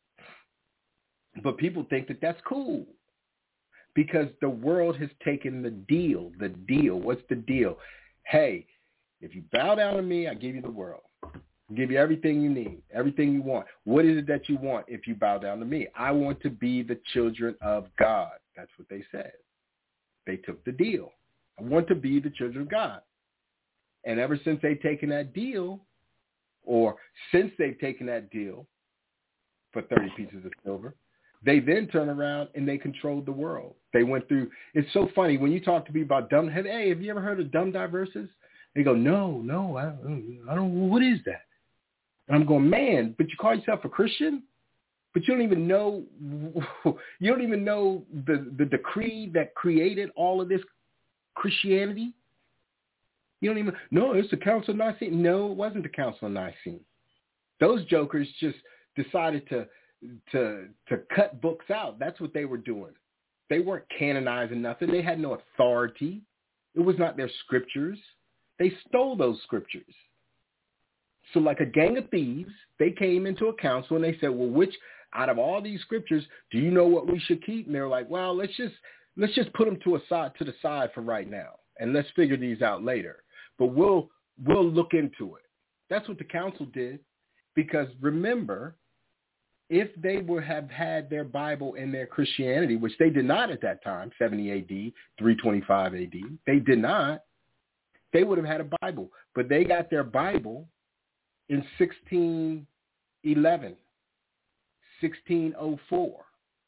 But people think that that's cool because the world has taken the deal. The deal. What's the deal? Hey, if you bow down to me, I give you the world. I give you everything you need, everything you want. What is it that you want if you bow down to me? I want to be the children of God. That's what they said. They took the deal. I want to be the children of God. And ever since they've taken that deal, or since they've taken that deal for thirty pieces of silver, they then turn around and they controlled the world. They went through, it's so funny, when you talk to people about dumb, have, hey, have you ever heard of dumb diverses? They go, no, no, I don't, I don't, what is that? And I'm going, man, but you call yourself a Christian? But you don't even know, you don't even know the, the decree that created all of this Christianity? You don't even, no, it's the Council of Nicene. No, it wasn't the Council of Nicene. Those jokers just decided to to to cut books out. That's what they were doing. They weren't canonizing nothing. They had no authority. It was not their scriptures. They stole those scriptures. So like a gang of thieves, they came into a council and they said, well, which out of all these scriptures do you know what we should keep? And they're like, well, let's just let's just put them to a side to the side for right now, and let's figure these out later. But we'll we'll look into it. That's what the council did, because remember, if they would have had their Bible in their Christianity, which they did not at that time, seventy A D, three twenty-five A D, they did not, they would have had a Bible. But they got their Bible in sixteen eleven, sixteen oh four.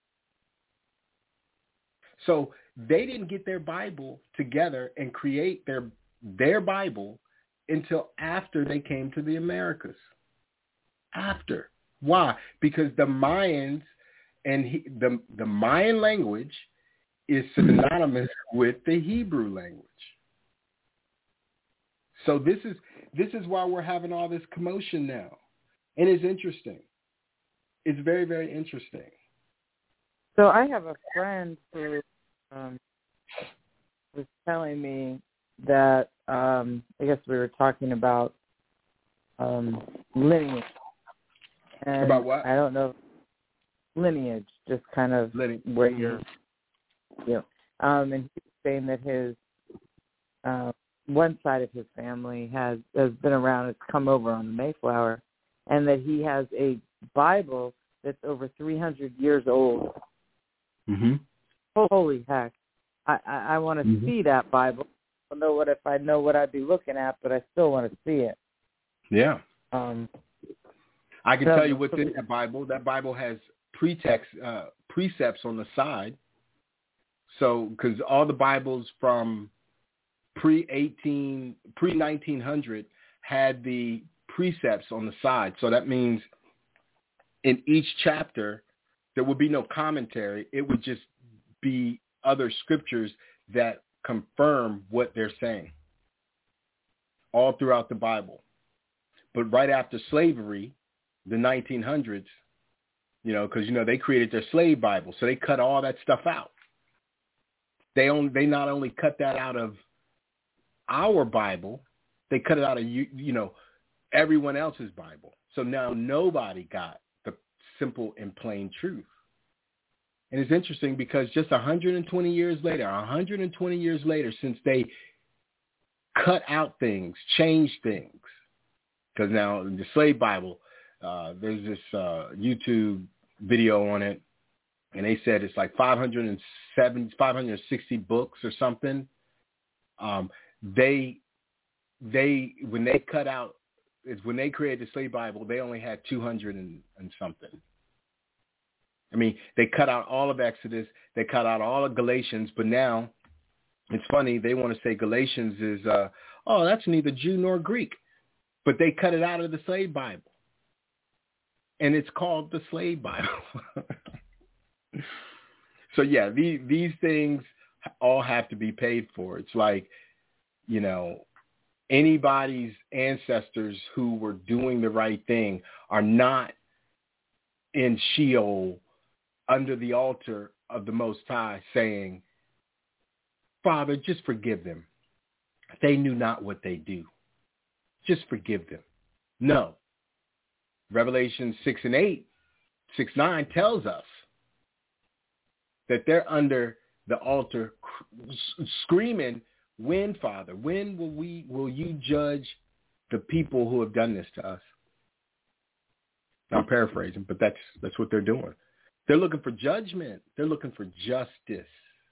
So they didn't get their Bible together and create their their Bible until after they came to the Americas. After. Why? Because the Mayans and he, the the Mayan language is synonymous with the Hebrew language. So this is this is why we're having all this commotion now, and it's interesting. It's very, very interesting. So I have a friend who um, was telling me that um, I guess we were talking about um, lineage. And About what? I don't know. Lineage, just kind of Lineage. where you're, you know. Um, and he's saying that his uh, one side of his family has has been around, has come over on the Mayflower, and that he has a Bible that's over three hundred years old. Mm-hmm. Holy heck! I I, I want to mm-hmm. see that Bible. I don't know what if I know what I'd be looking at, but I still want to see it. Yeah. Um. I can tell you what's in that Bible. That Bible has pretext, uh, precepts on the side. So, because all the Bibles from pre eighteen, pre nineteen hundred had the precepts on the side. So that means in each chapter there would be no commentary. It would just be other scriptures that confirm what they're saying all throughout the Bible. But right after slavery, the nineteen hundreds, you know, because, you know, they created their slave Bible. So they cut all that stuff out. They only, they not only cut that out of our Bible, they cut it out of, you, you know, everyone else's Bible. So now nobody got the simple and plain truth. And it's interesting because just one hundred twenty years later, one hundred twenty years later, since they cut out things, changed things, because now in the slave Bible, Uh, there's this uh, YouTube video on it, and they said it's like five hundred seventy, five hundred sixty books or something. Um, they, they, when they cut out, is when they created the slave Bible, they only had two hundred and, and something. I mean, they cut out all of Exodus, they cut out all of Galatians, but now it's funny, they want to say Galatians is, uh, oh, that's neither Jew nor Greek, but they cut it out of the slave Bible. And it's called the slave Bible. So, yeah, these, these things all have to be paid for. It's like, you know, anybody's ancestors who were doing the right thing are not in Sheol under the altar of the Most High saying, Father, just forgive them. They knew not what they do. Just forgive them. No. Revelation six and eight, six, nine tells us that they're under the altar screaming, when, Father, when will we, will you judge the people who have done this to us? I'm paraphrasing, but that's, that's what they're doing. They're looking for judgment. They're looking for justice.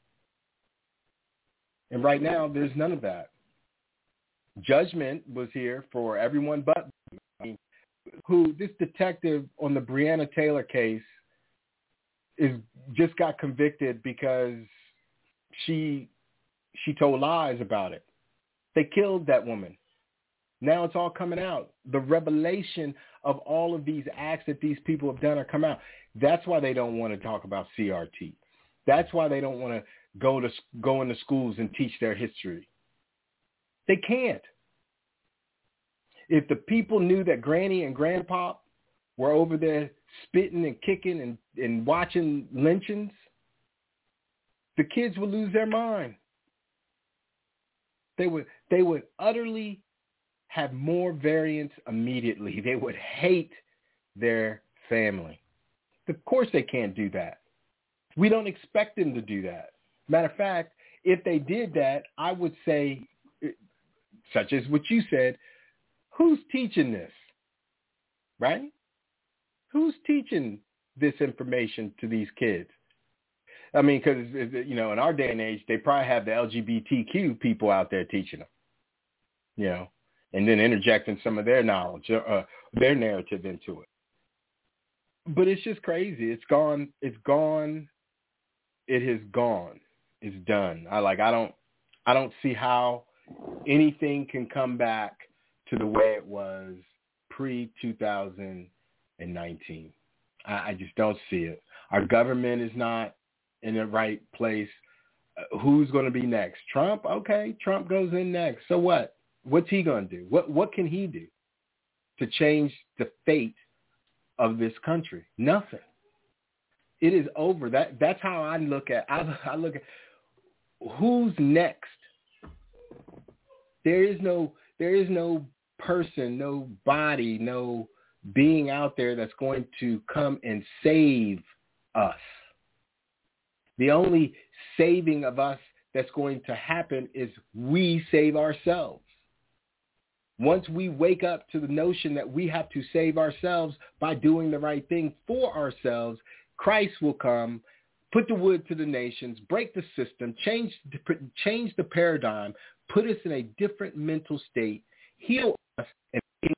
And right now, there's none of that. Judgment was here for everyone but me. Who this detective on the Breonna Taylor case is just got convicted because she she told lies about it. They killed that woman. Now it's all coming out. The revelation of all of these acts that these people have done are coming out. That's why they don't want to talk about C R T. That's why they don't want to go to go into schools and teach their history. They can't. If the people knew that Granny and Grandpa were over there spitting and kicking and, and watching lynchings, the kids would lose their mind. They would they would utterly have more variance immediately. They would hate their family. Of course they can't do that. We don't expect them to do that. Matter of fact, if they did that, I would say, such as what you said, who's teaching this? Right? Who's teaching this information to these kids? I mean, because, you know, in our day and age, they probably have the L G B T Q people out there teaching them, you know, and then interjecting some of their knowledge, uh, their narrative into it. But it's just crazy. It's gone. It's gone. It has gone. It's done. I like, I don't, I don't see how anything can come back to the way it was pre two thousand nineteen. I, I just don't see it. Our government is not in the right place. Uh, who's going to be next? Trump? Okay, Trump goes in next. So what? What's he going to do? What What can he do to change the fate of this country? Nothing. It is over. That That's how I look at. I, I look at who's next. There is no. There is no person, no body, no being out there that's going to come and save us. The only saving of us that's going to happen is we save ourselves. Once we wake up to the notion that we have to save ourselves by doing the right thing for ourselves, Christ will come, put the wood to the nations, break the system, change, change the paradigm, put us in a different mental state, heal us, and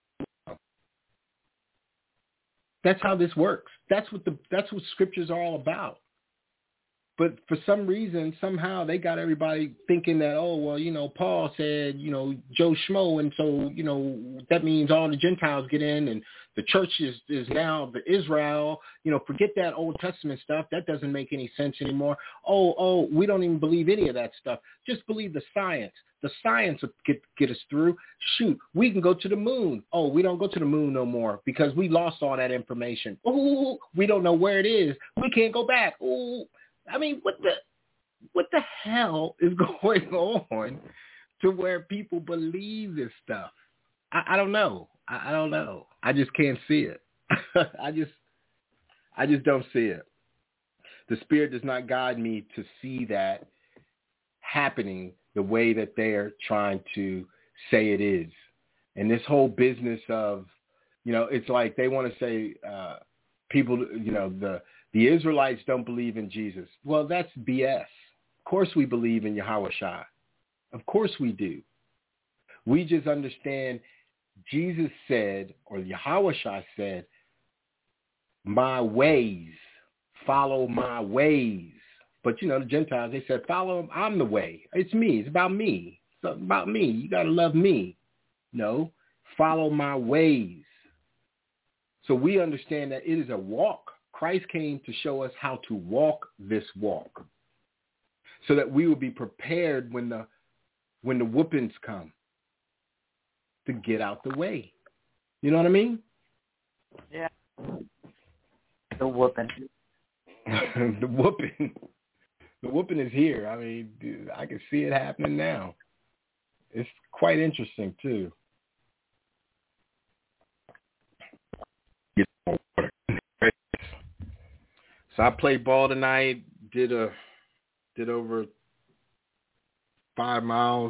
that's how this works. That's what the that's what scriptures are all about. But for some reason, somehow they got everybody thinking that, oh, well, you know, Paul said, you know, Joe Schmo, and so, you know, that means all the Gentiles get in, and the church is, is now the Israel. You know, forget that Old Testament stuff. That doesn't make any sense anymore. Oh, oh, we don't even believe any of that stuff. Just believe the science. The science will get, get us through. Shoot, we can go to the moon. Oh, we don't go to the moon no more because we lost all that information. Ooh, we don't know where it is. We can't go back. Ooh. I mean, what the what the hell is going on to where people believe this stuff? I, I don't know. I, I don't know. I just can't see it. I just I just don't see it. The Spirit does not guide me to see that happening the way that they're trying to say it is. And this whole business of, you know, it's like they want to say uh, people, you know, the The Israelites don't believe in Jesus. Well, that's B S. Of course we believe in Yahushua. Of course we do. We just understand Jesus said, or Yahushua said, my ways, follow my ways. But, you know, the Gentiles, they said, follow him. I'm the way. It's me. It's about me. It's about me. You got to love me. No, follow my ways. So we understand that it is a walk. Christ came to show us how to walk this walk so that we will be prepared when the when the whoopings come to get out the way. You know what I mean? Yeah. The whooping. the whooping. The whooping is here. I mean, dude, I can see it happening now. It's quite interesting, too. So I played ball tonight, did a did over five miles,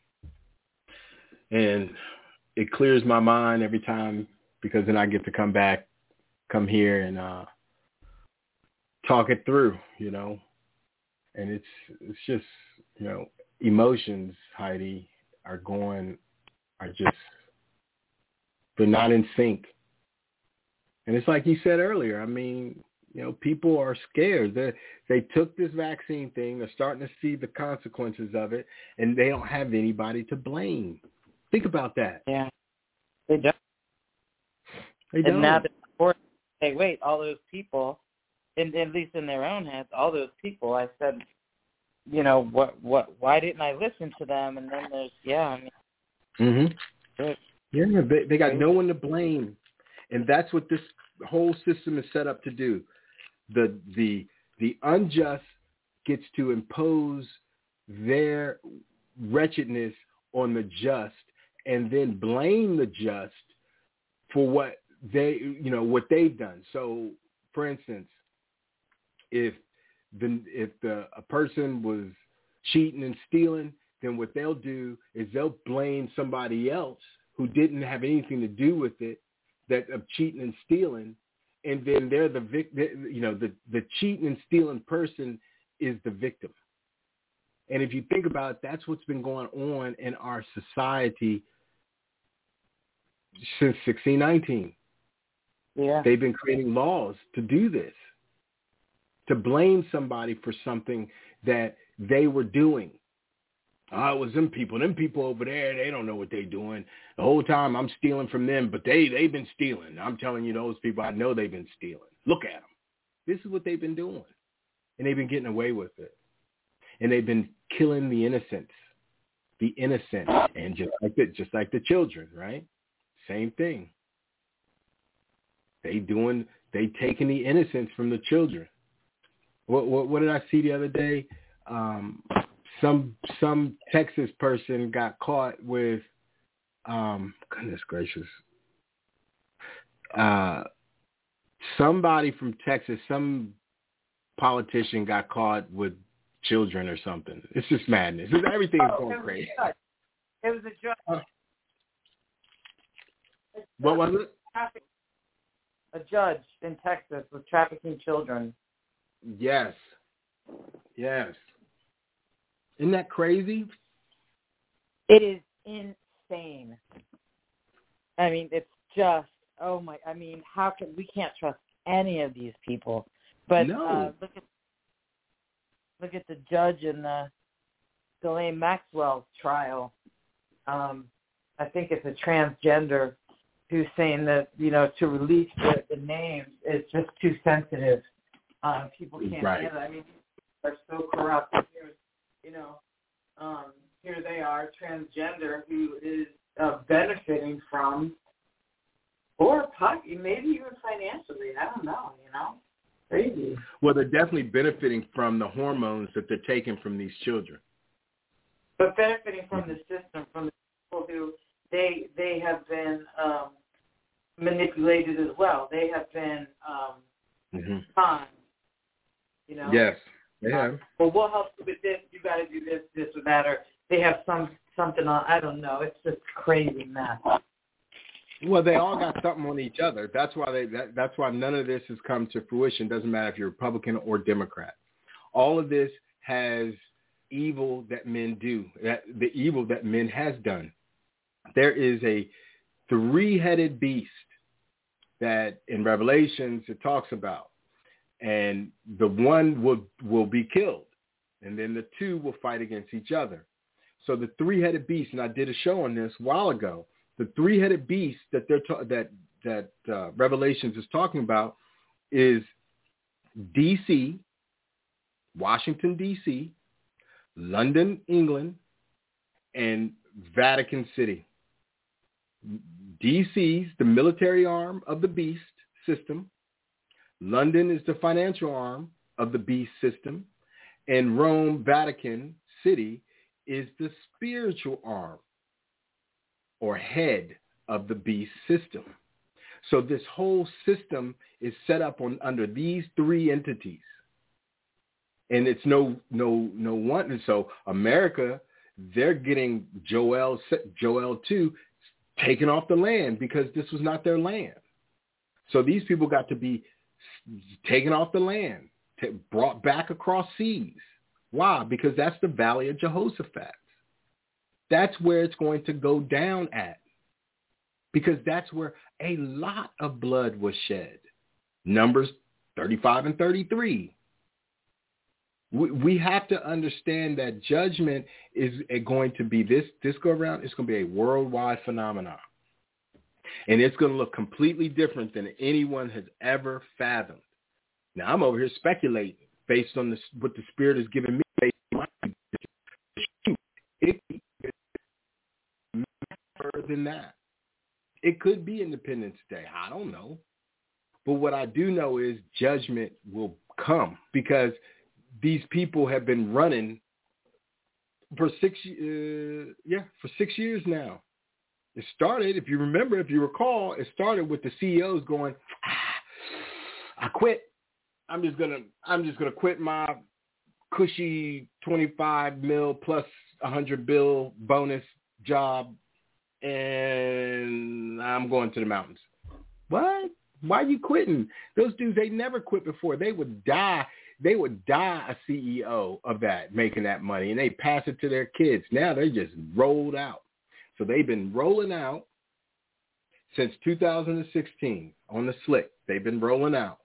and it clears my mind every time because then I get to come back, come here and uh, talk it through, you know. And it's it's just, you know, emotions, Heidi, are going, are just, they're not in sync. And it's like you said earlier, I mean, you know, people are scared. They they took this vaccine thing. They're starting to see the consequences of it, and they don't have anybody to blame. Think about that. Yeah, they don't. They don't. And now they're hey, wait, all those people, in, at least in their own heads, all those people. I said, you know, what, what? Why didn't I listen to them? And then there's, yeah, I mean, mm-hmm. Yeah, they, they got no one to blame. And that's what this whole system is set up to do. The the the unjust gets to impose their wretchedness on the just and then blame the just for what they, you know, what they've done. So, for instance, if the if the a person was cheating and stealing, then what they'll do is they'll blame somebody else who didn't have anything to do with it, that of cheating and stealing, and then they're the victim. You know, the the cheating and stealing person is the victim. And if you think about it, that's what's been going on in our society since sixteen nineteen. Yeah. They've been creating laws to do this, to blame somebody for something that they were doing. Oh, it was them people. Them people over there, they don't know what they're doing. The whole time I'm stealing from them, but they, they've been stealing. I'm telling you, those people, I know they've been stealing. Look at them. This is what they've been doing. And they've been getting away with it. And they've been killing the innocents, the innocent. And just like the, just like the children, right? Same thing. They doing, they taking the innocence from the children. What, what, what did I see the other day? Um, some some Texas person got caught with, um, goodness gracious, uh, somebody from Texas, some politician got caught with children or something. It's just madness. It's, everything is Oh, going it was crazy. a judge. It was a judge. Uh, what was it? A judge in Texas was trafficking children. Yes. Yes. Isn't that crazy? It is insane. I mean, it's just, oh my, I mean, how can, we can't trust any of these people. But No. uh, look at look at the judge in the Ghislaine Maxwell trial. Um, I think it's a transgender who's saying that, you know, to release the, the names is just too sensitive. Uh, people can't Right. handle it. I mean, they're so corrupt. Here, you know, um, here they are, transgender, who is uh, benefiting from, or maybe even financially. I don't know, you know. Crazy. Well, they're definitely benefiting from the hormones that they're taking from these children. But benefiting from the system, from the people who they they have been um, manipulated as well. They have been um, mm-hmm. conned. You know. Yes. Yeah. Um, well, we'll help you with this. You got to do this, this, or that, or they have some something on. I don't know. It's just crazy mess. Well, they all got something on each other. That's why they. That, that's why none of this has come to fruition. Doesn't matter if you're Republican or Democrat. All of this has evil that men do. That the evil that men has done. There is a three-headed beast that in Revelations it talks about, and the one will will be killed, and then the two will fight against each other. So the three-headed beast, and I did a show on this a while ago. The three-headed beast that they're ta- that that uh, Revelations is talking about is D C, Washington D C, London, England, and Vatican City. D C's the military arm of the beast system. London is the financial arm of the beast system, and Rome, Vatican City, is the spiritual arm or head of the beast system. So this whole system is set up on under these three entities. And it's no no no one. And so America, they're getting Joel Joel two taken off the land because this was not their land. So these people got to be taken off the land, t- brought back across seas. Why? Because that's the Valley of Jehoshaphat. That's where it's going to go down at, because that's where a lot of blood was shed. Numbers thirty-five and thirty-three. We, we have to understand that judgment is going to be this, this go around. It's going to be a worldwide phenomenon. And it's going to look completely different than anyone has ever fathomed. Now, I'm over here speculating based on this, what the Spirit has given me. Based on my, it, further than that. It could be Independence Day. I don't know. But what I do know is judgment will come because these people have been running for six, uh, yeah, for six years now. It started, if you remember, if you recall, it started with the C E Os going, ah, I quit. I'm just gonna, I'm just gonna quit my cushy twenty-five mil plus one hundred bill bonus job, and I'm going to the mountains. What? Why are you quitting? Those dudes, they never quit before. They would die. They would die a C E O of that, making that money, and they pass it to their kids. Now they just rolled out. So they've been rolling out since two thousand sixteen on the slick. They've been rolling out.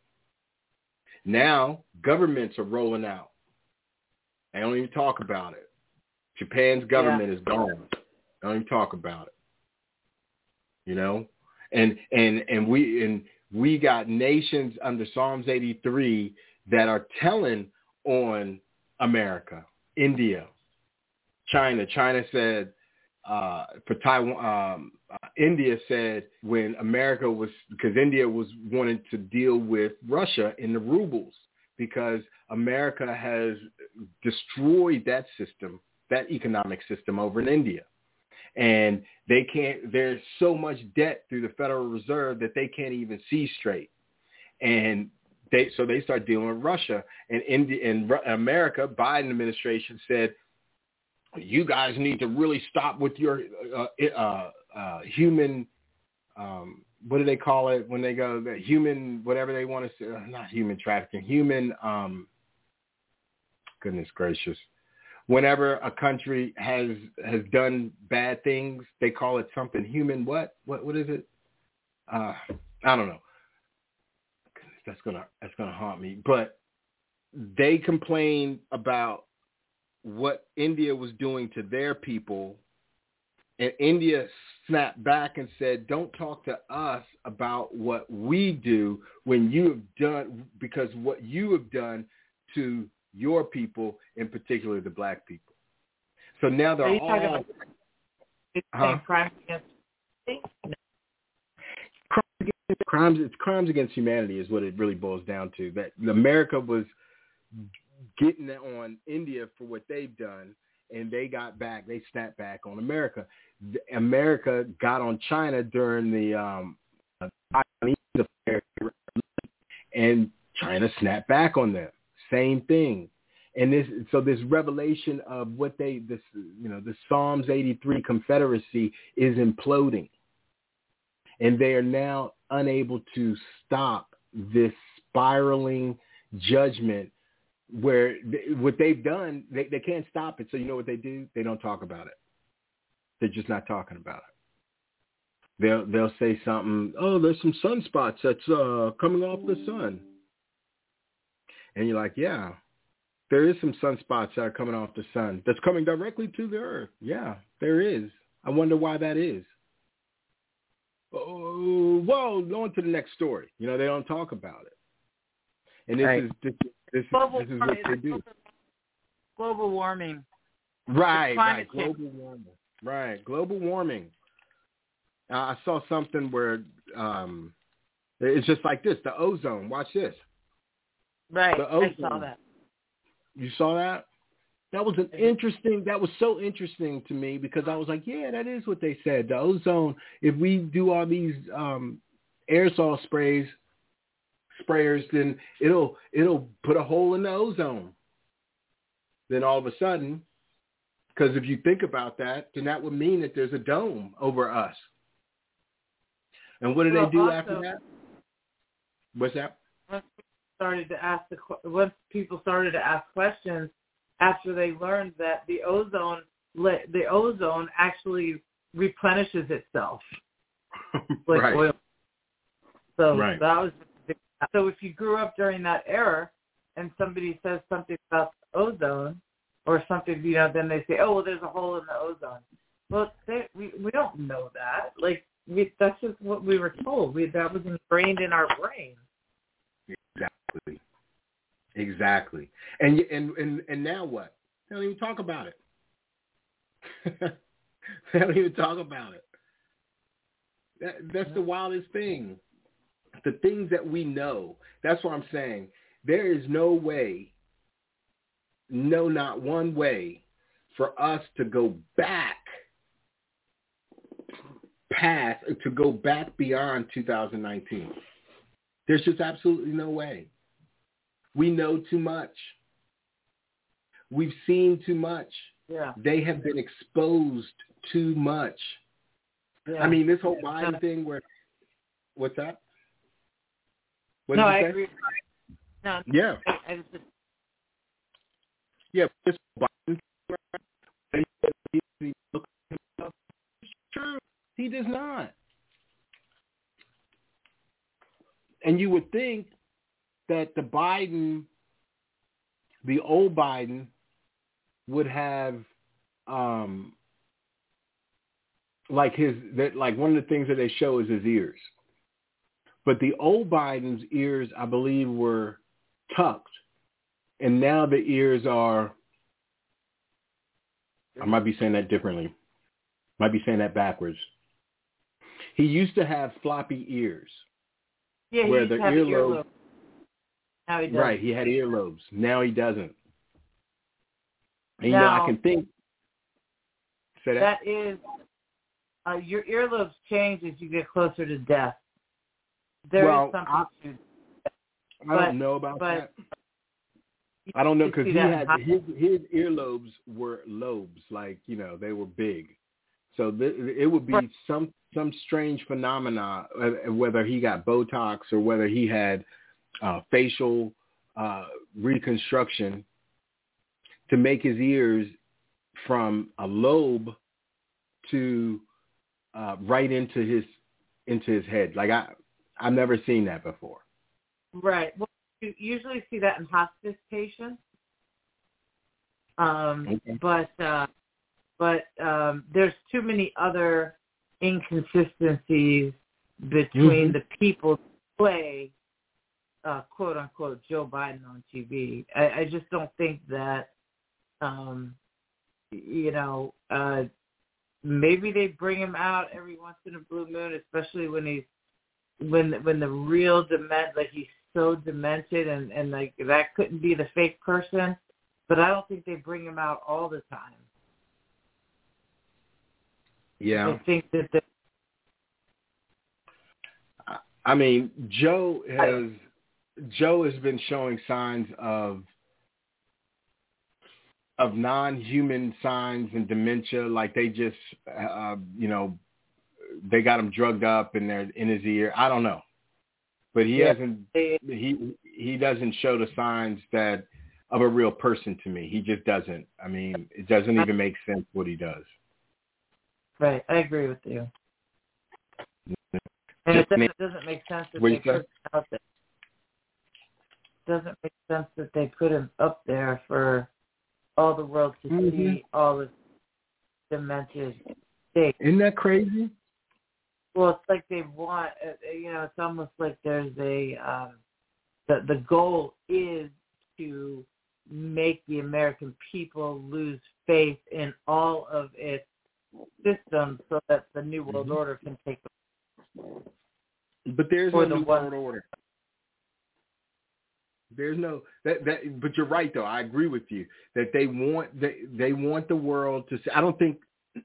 Now governments are rolling out. They don't even talk about it. Japan's government yeah. is gone. They don't even talk about it. You know, and and and we and we got nations under Psalms eighty-three that are telling on America, India, China. China said uh, for Taiwan. Um, uh, India said when America was because India was wanting to deal with Russia in the rubles because America has destroyed that system, that economic system over in India. And they can't, there's so much debt through the Federal Reserve that they can't even see straight. And they, so they start dealing with Russia. And India and America, Biden administration said, you guys need to really stop with your uh, uh, uh, human, um, what do they call it when they go, the human, whatever they want to say, uh, not human trafficking, human, um, goodness gracious. Whenever a country has has done bad things, they call it something human. What? What? What is it? Uh, I don't know. Goodness, that's gonna that's gonna haunt me. But they complained about what India was doing to their people, and India snapped back and said, "Don't talk to us about what we do when you have done because what you have done to your people, in particular the black people." So now they're all about, huh? crimes against crimes, crimes. It's crimes against humanity is what it really boils down to. That America was getting on India for what they've done, and they got back. They snapped back on America. America got on China during the um, and China snapped back on them. Same thing. And this, so this revelation of what they, this, you know, the Psalms eighty-three Confederacy is imploding. And they are now unable to stop this spiraling judgment where they, what they've done, they, they can't stop it. So you know what they do? They don't talk about it. They're just not talking about it. They'll, they'll say something, oh, there's some sunspots that's uh, coming off the sun. And you're like, yeah, there is some sunspots that are coming off the sun that's coming directly to the earth. Yeah, there is. I wonder why that is. Oh, well, on to the next story. You know, they don't talk about it. And this right. is this, this, global, this is what they do. Global warming. Right, right. Global warming. Right, global warming. Uh, I saw something where um, it's just like this, the ozone. Watch this. Right, I saw that. You saw that? That was an interesting, that was so interesting to me because I was like, yeah, that is what they said. The ozone, if we do all these um, aerosol sprays, sprayers, then it'll it'll put a hole in the ozone. Then all of a sudden, because if you think about that, then that would mean that there's a dome over us. And what do well, they do also, after that? What's that? Started to ask the once people started to ask questions after they learned that the ozone the ozone actually replenishes itself like right. oil. So right. that was so if you grew up during that era and somebody says something about ozone or something, you know, then they say, oh, well, there's a hole in the ozone. Well, they, we we don't know that. Like we, that's just what we were told. We that was ingrained in our brain. Exactly. Exactly. And and and and now what? They don't even talk about it. They don't even talk about it. That, that's the wildest thing. The things that we know. That's what I'm saying. There is no way, no, not one way for us to go back past, to go back beyond two thousand nineteen. There's just absolutely no way. We know too much. We've seen too much. Yeah. They have been exposed too much. Yeah. I mean, this whole Biden thing where, what's that? What no, did you I say? agree. No, Yeah. I, I just, Yeah, this Biden thing, it's true. He does not. And you would think that the Biden, the old Biden, would have, um, like his, that like one of the things that they show is his ears. But the old Biden's ears, I believe, were tucked, and now the ears are. I might be saying that differently. Might be saying that backwards. He used to have floppy ears. yeah, he where used the to have earlobe, earlobe. Now he doesn't. right? He had earlobes. Now he doesn't. And, you now, know, I can think. Say that. That is, uh, your earlobes change as you get closer to death. There well, is something I, to. I but, don't know about but that. I don't know because he had high. his his earlobes were lobes, like you know they were big, so th- it would be right. some some strange phenomena, uh, whether he got Botox or whether he had uh, facial uh, reconstruction to make his ears from a lobe to uh, right into his into his head. Like I I've never seen that before. Right. Well, you usually see that in hospice patients. Um, Okay. But uh, but um, there's too many other inconsistencies between Mm-hmm. the people who play, uh, quote unquote, Joe Biden on T V. I, I just don't think that, um, you know, uh, maybe they bring him out every once in a blue moon, especially when he's when when the real dement, like he's so demented, and, and like that couldn't be the fake person. But I don't think they bring him out all the time. Yeah. I think that the, I mean, Joe has Joe has been showing signs of of non-human signs and dementia, like they just, uh, you know, they got him drugged up and they're in his ear. I don't know, but he yeah, hasn't. they, He he doesn't show the signs that of a real person to me. He just doesn't. I mean, it doesn't even make sense what he does. right. I agree with you. And it doesn't, it doesn't make sense that What they you put say? him out there. It doesn't make sense that they put him up there for all the world to Mm-hmm. see all the demented state. Isn't that crazy? Well, it's like they want, uh, you know, it's almost like there's a, um, the, the goal is to make the American people lose faith in all of its systems so that the New World Mm-hmm. Order can take over. But there's Or no the New one- World Order. There's no that that. But you're right, though. I agree with you that they want they they want the world to see. I don't think.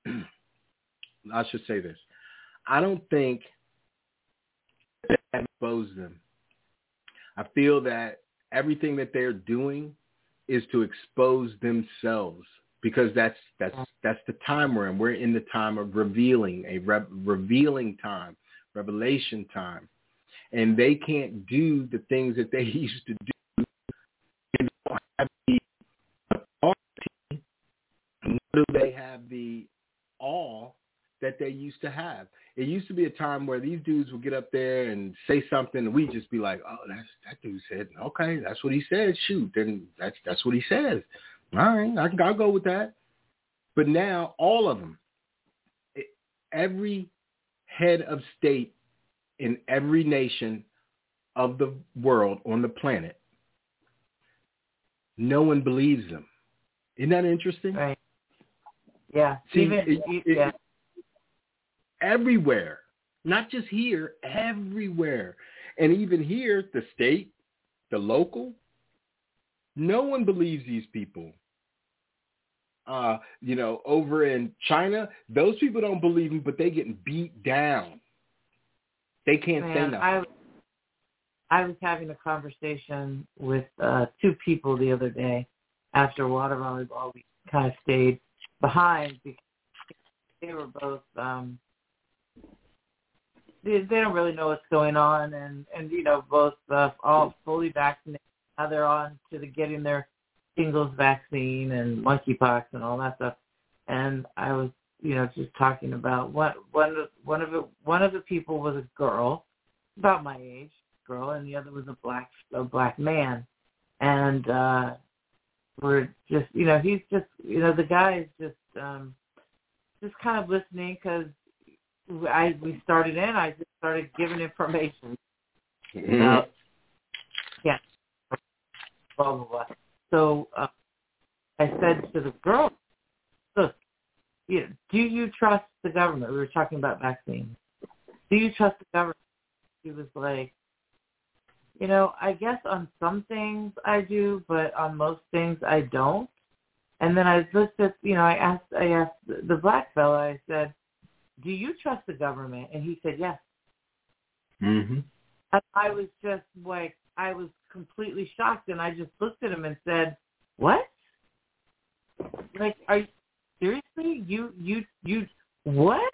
I should say this. I don't think that expose them. I feel that everything that they're doing is to expose themselves because that's that's that's the time we're in. We're in the time of revealing, a re- revealing time, revelation time, and they can't do the things that they used to do. They don't have the authority, nor do they have the awe that they used to have. It used to be a time where these dudes would get up there and say something, and we'd just be like, "Oh, that's that dude said. Okay, that's what he said. Shoot, then that's that's what he says. All right, I can I'll go with that." But now, all of them, it, every head of state in every nation of the world on the planet, no one believes them. Isn't that interesting? Right. Yeah. See, Even, it, it, yeah. everywhere. Not just here, everywhere. And even here, the state, the local, no one believes these people. Uh, you know, over in China, those people don't believe them, but they getting beat down. They can't Man, say nothing. I, I was having a conversation with uh, two people the other day after water volleyball. We kind of stayed behind because they were both, um, they, they don't really know what's going on, and, and you know, both uh, all fully vaccinated. Now they're on to the getting their shingles vaccine and monkeypox and all that stuff. And I was, you know, just talking about what one of one of the one of the people was a girl, about my age, girl, and the other was a black a black man. And uh, we're just, you know, he's just, you know, the guy is just um, just kind of listening because I we started in. I just started giving information Mm-hmm. about yeah, blah blah blah. So uh, I said to the girl, look, you know, do you trust the government? We were talking about vaccines. Do you trust the government? She was like, you know, I guess on some things I do, but on most things I don't. And then I looked at, you know, I asked, I asked the black fella, I said, do you trust the government? And he said, yes. Mm-hmm. And I was just like, I was completely shocked, and I just looked at him and said, what? Like, are you, seriously? You, you, you, what?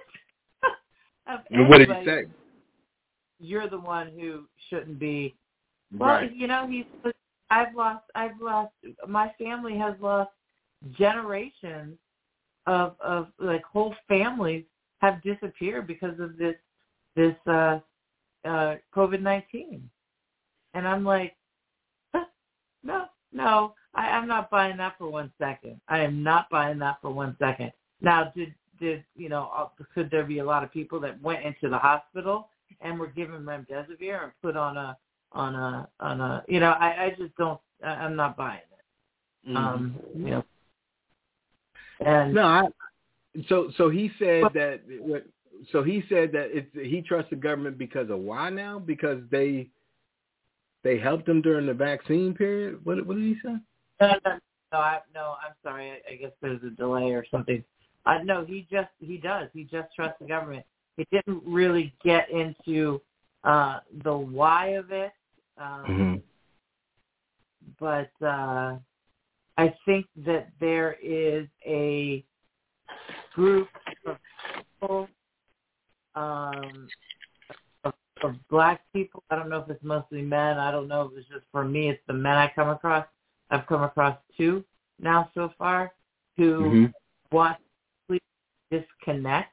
And what did he say? You're the one who shouldn't be. Well, Right. you know, he's, I've lost, I've lost, my family has lost generations of, of like whole families have disappeared because of this, this, uh, uh, COVID nineteen. And I'm like, huh, no, no, I, I'm not buying that for one second. I am not buying that for one second. Now, did, did you know, uh, could there be a lot of people that went into the hospital and were given remdesivir and put on a, on a, on a, you know, I, I just don't, I, I'm not buying it. Mm-hmm. Um, you know, and no, I, so, so he said well, that, so he said that it's, he trusts the government because of why now? Because they, They helped him during the vaccine period? What, what did he say? No, no, no, I, no I'm sorry. I, I guess there's a delay or something. Uh, no, he just, he does. He just trusts the government. He didn't really get into uh, the why of it. Um, mm-hmm. But uh, I think that there is a group of people, um, of black people. I don't know if it's mostly men. I don't know if it's just for me. It's the men I come across. I've come across two now so far who mm-hmm. want to disconnect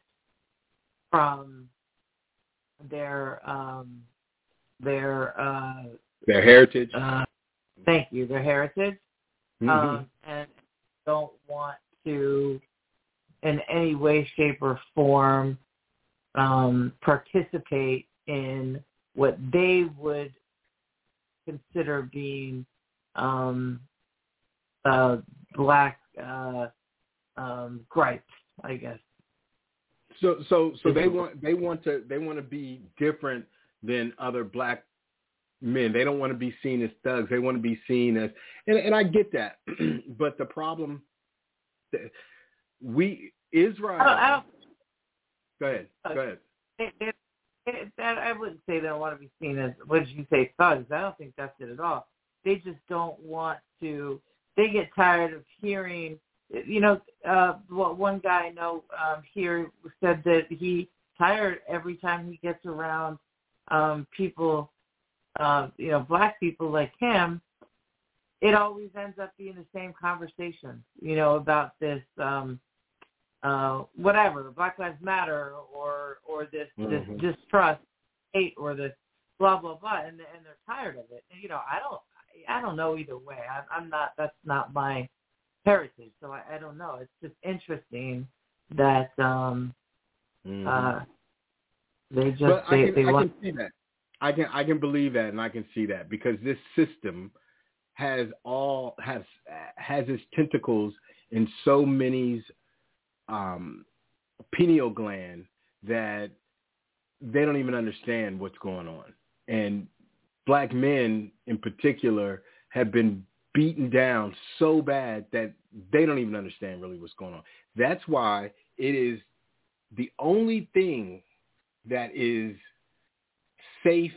from their um, their uh, their heritage. Uh, thank you, their heritage, mm-hmm. um, and don't want to, in any way, shape, or form, um, participate in what they would consider being um, uh, black uh, um, gripes, I guess. So, so, so they want they want to they want to be different than other black men. They don't want to be seen as thugs. They want to be seen as, and, and I get that, but the problem, we Israel. I don't, I don't, go ahead. Go ahead. It, it, it, that, I wouldn't say they don't want to be seen as, what did you say, thugs? I don't think that's it at all. They just don't want to. They get tired of hearing. You know, uh, one guy I know um, here said that he tired every time he gets around um, people, uh, you know, black people like him. It always ends up being the same conversation, you know, about this, um, uh, whatever, Black Lives Matter, or or this mm-hmm. this distrust, hate, or this blah blah blah, and and they're tired of it. And, you know, I don't I don't know either way. I, I'm not. That's not my heritage, so I, I don't know. It's just interesting that um, mm-hmm. uh, they just but they, I can, they I want. can see that. I can I can believe that, and I can see that because this system has all has has its tentacles in so many um, pineal gland that they don't even understand what's going on. And black men in particular have been beaten down so bad that they don't even understand really what's going on. That's why it is the only thing that is safe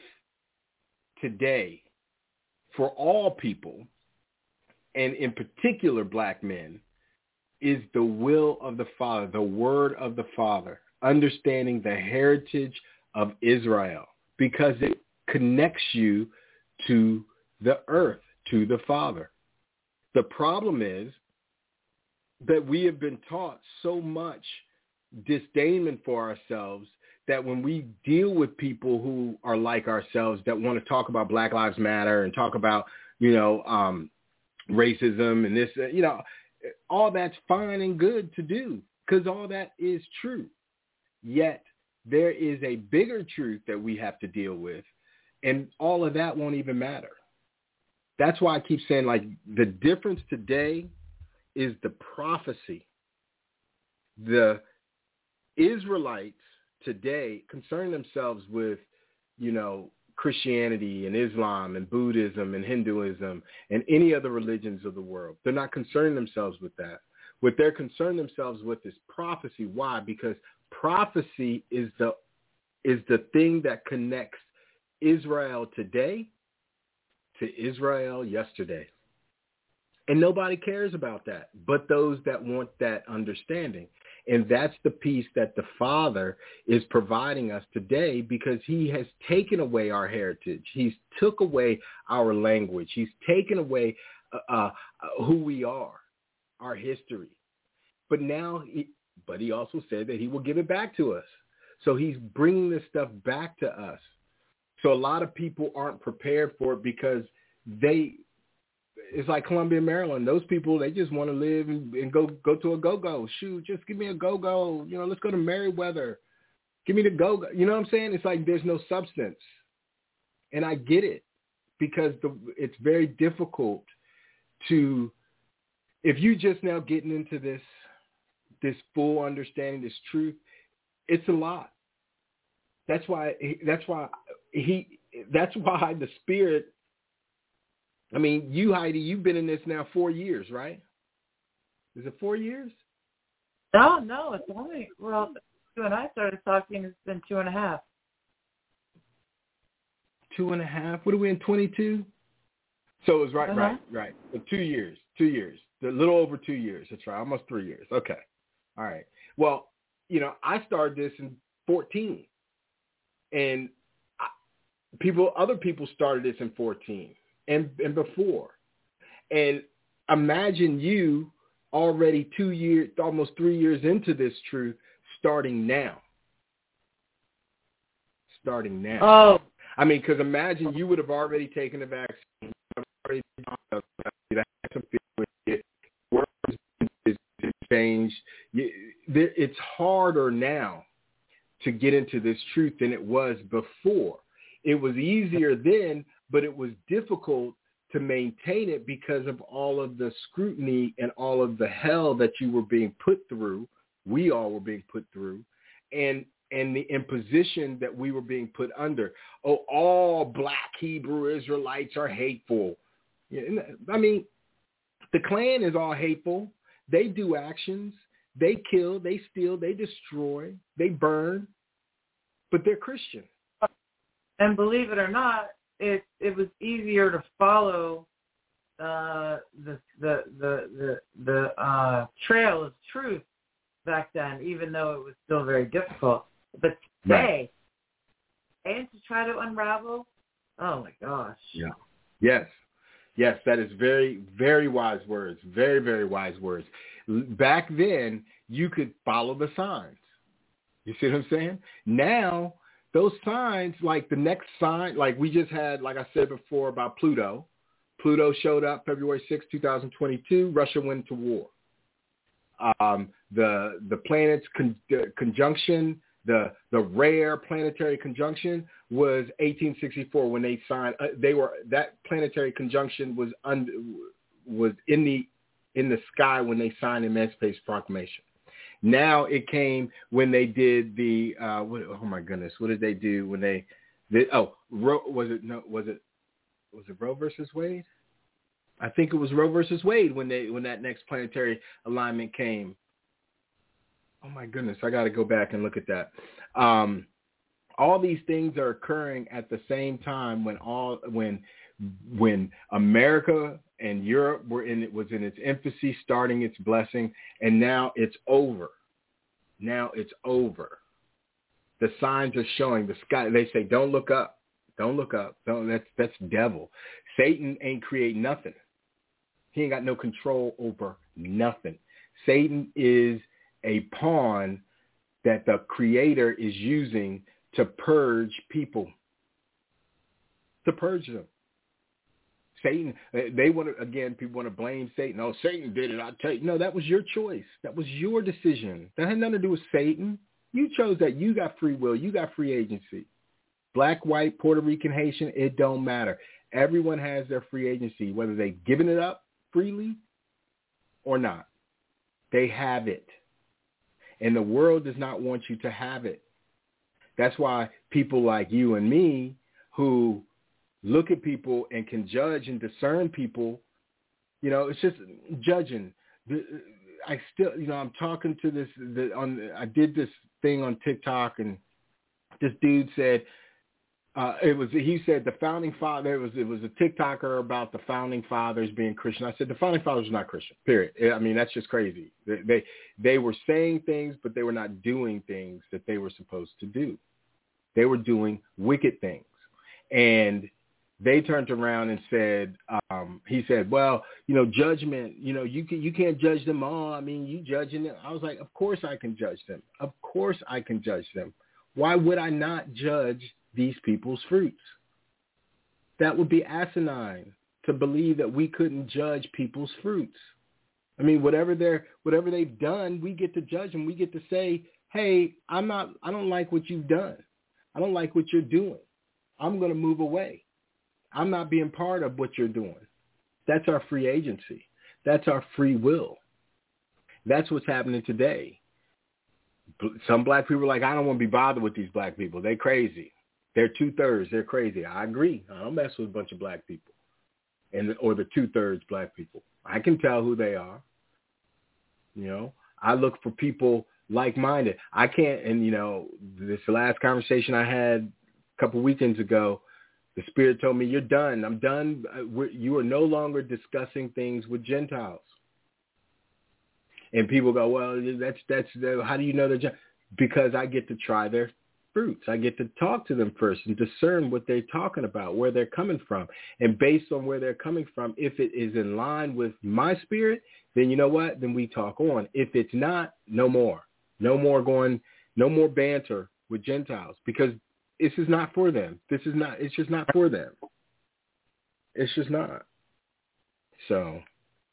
today for all people, and in particular black men, is the will of the Father, the word of the Father, understanding the heritage of Israel, because it connects you to the earth, to the Father. The problem is that we have been taught so much disdain for ourselves that when we deal with people who are like ourselves that want to talk about Black Lives Matter and talk about, you know, um, racism and this, uh, you know, all that's fine and good to do because all that is true. Yet there is a bigger truth that we have to deal with, and all of that won't even matter. That's why I keep saying, like, the difference today is the prophecy. The Israelites today concern themselves with, you know, Christianity and Islam and Buddhism and Hinduism and any other religions of the world. They're not concerning themselves with that. What they're concerned themselves with is prophecy. Why? Because prophecy is the is the thing that connects Israel today to Israel yesterday. And nobody cares about that but those that want that understanding. And that's the piece that the Father is providing us today, because he has taken away our heritage. He's took away our language. He's taken away uh, uh, who we are, our history. But now, he, but he also said that he will give it back to us. So he's bringing this stuff back to us. So a lot of people aren't prepared for it because they, it's like Columbia, Maryland. Those people, they just want to live and, and go go to a go-go. Shoot, just give me a go-go. You know, let's go to Merriweather. Give me the go-go. You know what I'm saying? It's like there's no substance. And I get it, because the, it's very difficult to, if you just now getting into this, this full understanding, this truth, it's a lot. That's why, that's why he, that's why the Spirit, I mean, you, Heidi, you've been in this now four years, right? Is it four years? No, no, it's only, well, you and I started talking, it's been two and a half. Two and a half? What are we in, twenty-two? So it was right, uh-huh. right, right. So two years, two years, a little over two years. That's right, almost three years. Okay. All right. Well, you know, I started this in fourteen. And I, people, other people started this in fourteen and, and before. And imagine you already two years, almost three years into this truth, starting now. Starting now. Oh. I mean, because imagine you would have already taken the vaccine. Already words is changed. It's harder now to get into this truth than it was before. It was easier then, but it was difficult to maintain it because of all of the scrutiny and all of the hell that you were being put through. We all were being put through, and and the imposition that we were being put under. Oh, all black Hebrew Israelites are hateful. I mean, the Klan is all hateful. They do actions. They kill, they steal, they destroy, they burn, but they're Christian. And believe it or not, it it was easier to follow uh, the the the the, the uh, trail of truth back then, even though it was still very difficult. But today, right. And to try to unravel, oh my gosh. Yeah. Yes. Yes, that is very, very wise words. Very, very wise words. Back then, you could follow the signs. You see what I'm saying? Now, those signs, like the next sign, like we just had, like I said before about Pluto. Pluto showed up February sixth, twenty twenty-two. Russia went to war. Um, the the planets con- the conjunction, the the rare planetary conjunction was eighteen sixty-four when they signed. Uh, they were that planetary conjunction was un, was in the in the sky when they signed the Emancipation Proclamation. Now it came when they did the, uh, what, oh my goodness, what did they do when they, they oh, Ro, was it, no, was it, was it Roe versus Wade? I think it was Roe versus Wade when they, when that next planetary alignment came. Oh my goodness, I got to go back and look at that. Um, all these things are occurring at the same time when all, when, when America and Europe were in it was in its infancy, starting its blessing, and now it's over. Now it's over. The signs are showing. The sky. They say, "Don't look up. Don't look up. Don't." That's that's devil. Satan ain't create nothing. He ain't got no control over nothing. Satan is a pawn that the Creator is using to purge people. To purge them. Satan, they want to, again, people want to blame Satan. Oh, Satan did it. I tell you. No, that was your choice. That was your decision. That had nothing to do with Satan. You chose that. You got free will. You got free agency. Black, white, Puerto Rican, Haitian, it don't matter. Everyone has their free agency, whether they've given it up freely or not. They have it. And the world does not want you to have it. That's why people like you and me who look at people and can judge and discern people, you know, it's just judging. I still, you know, I'm talking to this, the, on, I did this thing on TikTok and this dude said, uh, it was, he said the founding father, it was, it was a TikToker about the founding fathers being Christian. I said, the founding fathers are not Christian, period. I mean, that's just crazy. They, they, they were saying things, but they were not doing things that they were supposed to do. They were doing wicked things. And they turned around and said, um, he said, well, you know, judgment, you know, you can, you can't judge them all. I mean, you judging them. I was like, of course I can judge them. Of course I can judge them. Why would I not judge these people's fruits? That would be asinine to believe that we couldn't judge people's fruits. I mean, whatever they're, whatever they've done, we get to judge them. We get to say, hey, I'm not, I don't like what you've done. I don't like what you're doing. I'm going to move away. I'm not being part of what you're doing. That's our free agency. That's our free will. That's what's happening today. Some black people are like, I don't want to be bothered with these black people. They're crazy. They're two-thirds. They're crazy. I agree. I don't mess with a bunch of black people, and or the two-thirds black people. I can tell who they are. You know, I look for people like-minded. I can't, and, you know, this last conversation I had a couple weekends ago, the Spirit told me, you're done. I'm done. We're, you are no longer discussing things with Gentiles. And people go, well, that's, that's, how do you know they're Gentiles? Because I get to try their fruits. I get to talk to them first and discern what they're talking about, where they're coming from. And based on where they're coming from, if it is in line with my spirit, then you know what? Then we talk on. If it's not, no more. No more going, no more banter with Gentiles, because this is not for them. This is not, it's just not for them. It's just not. So,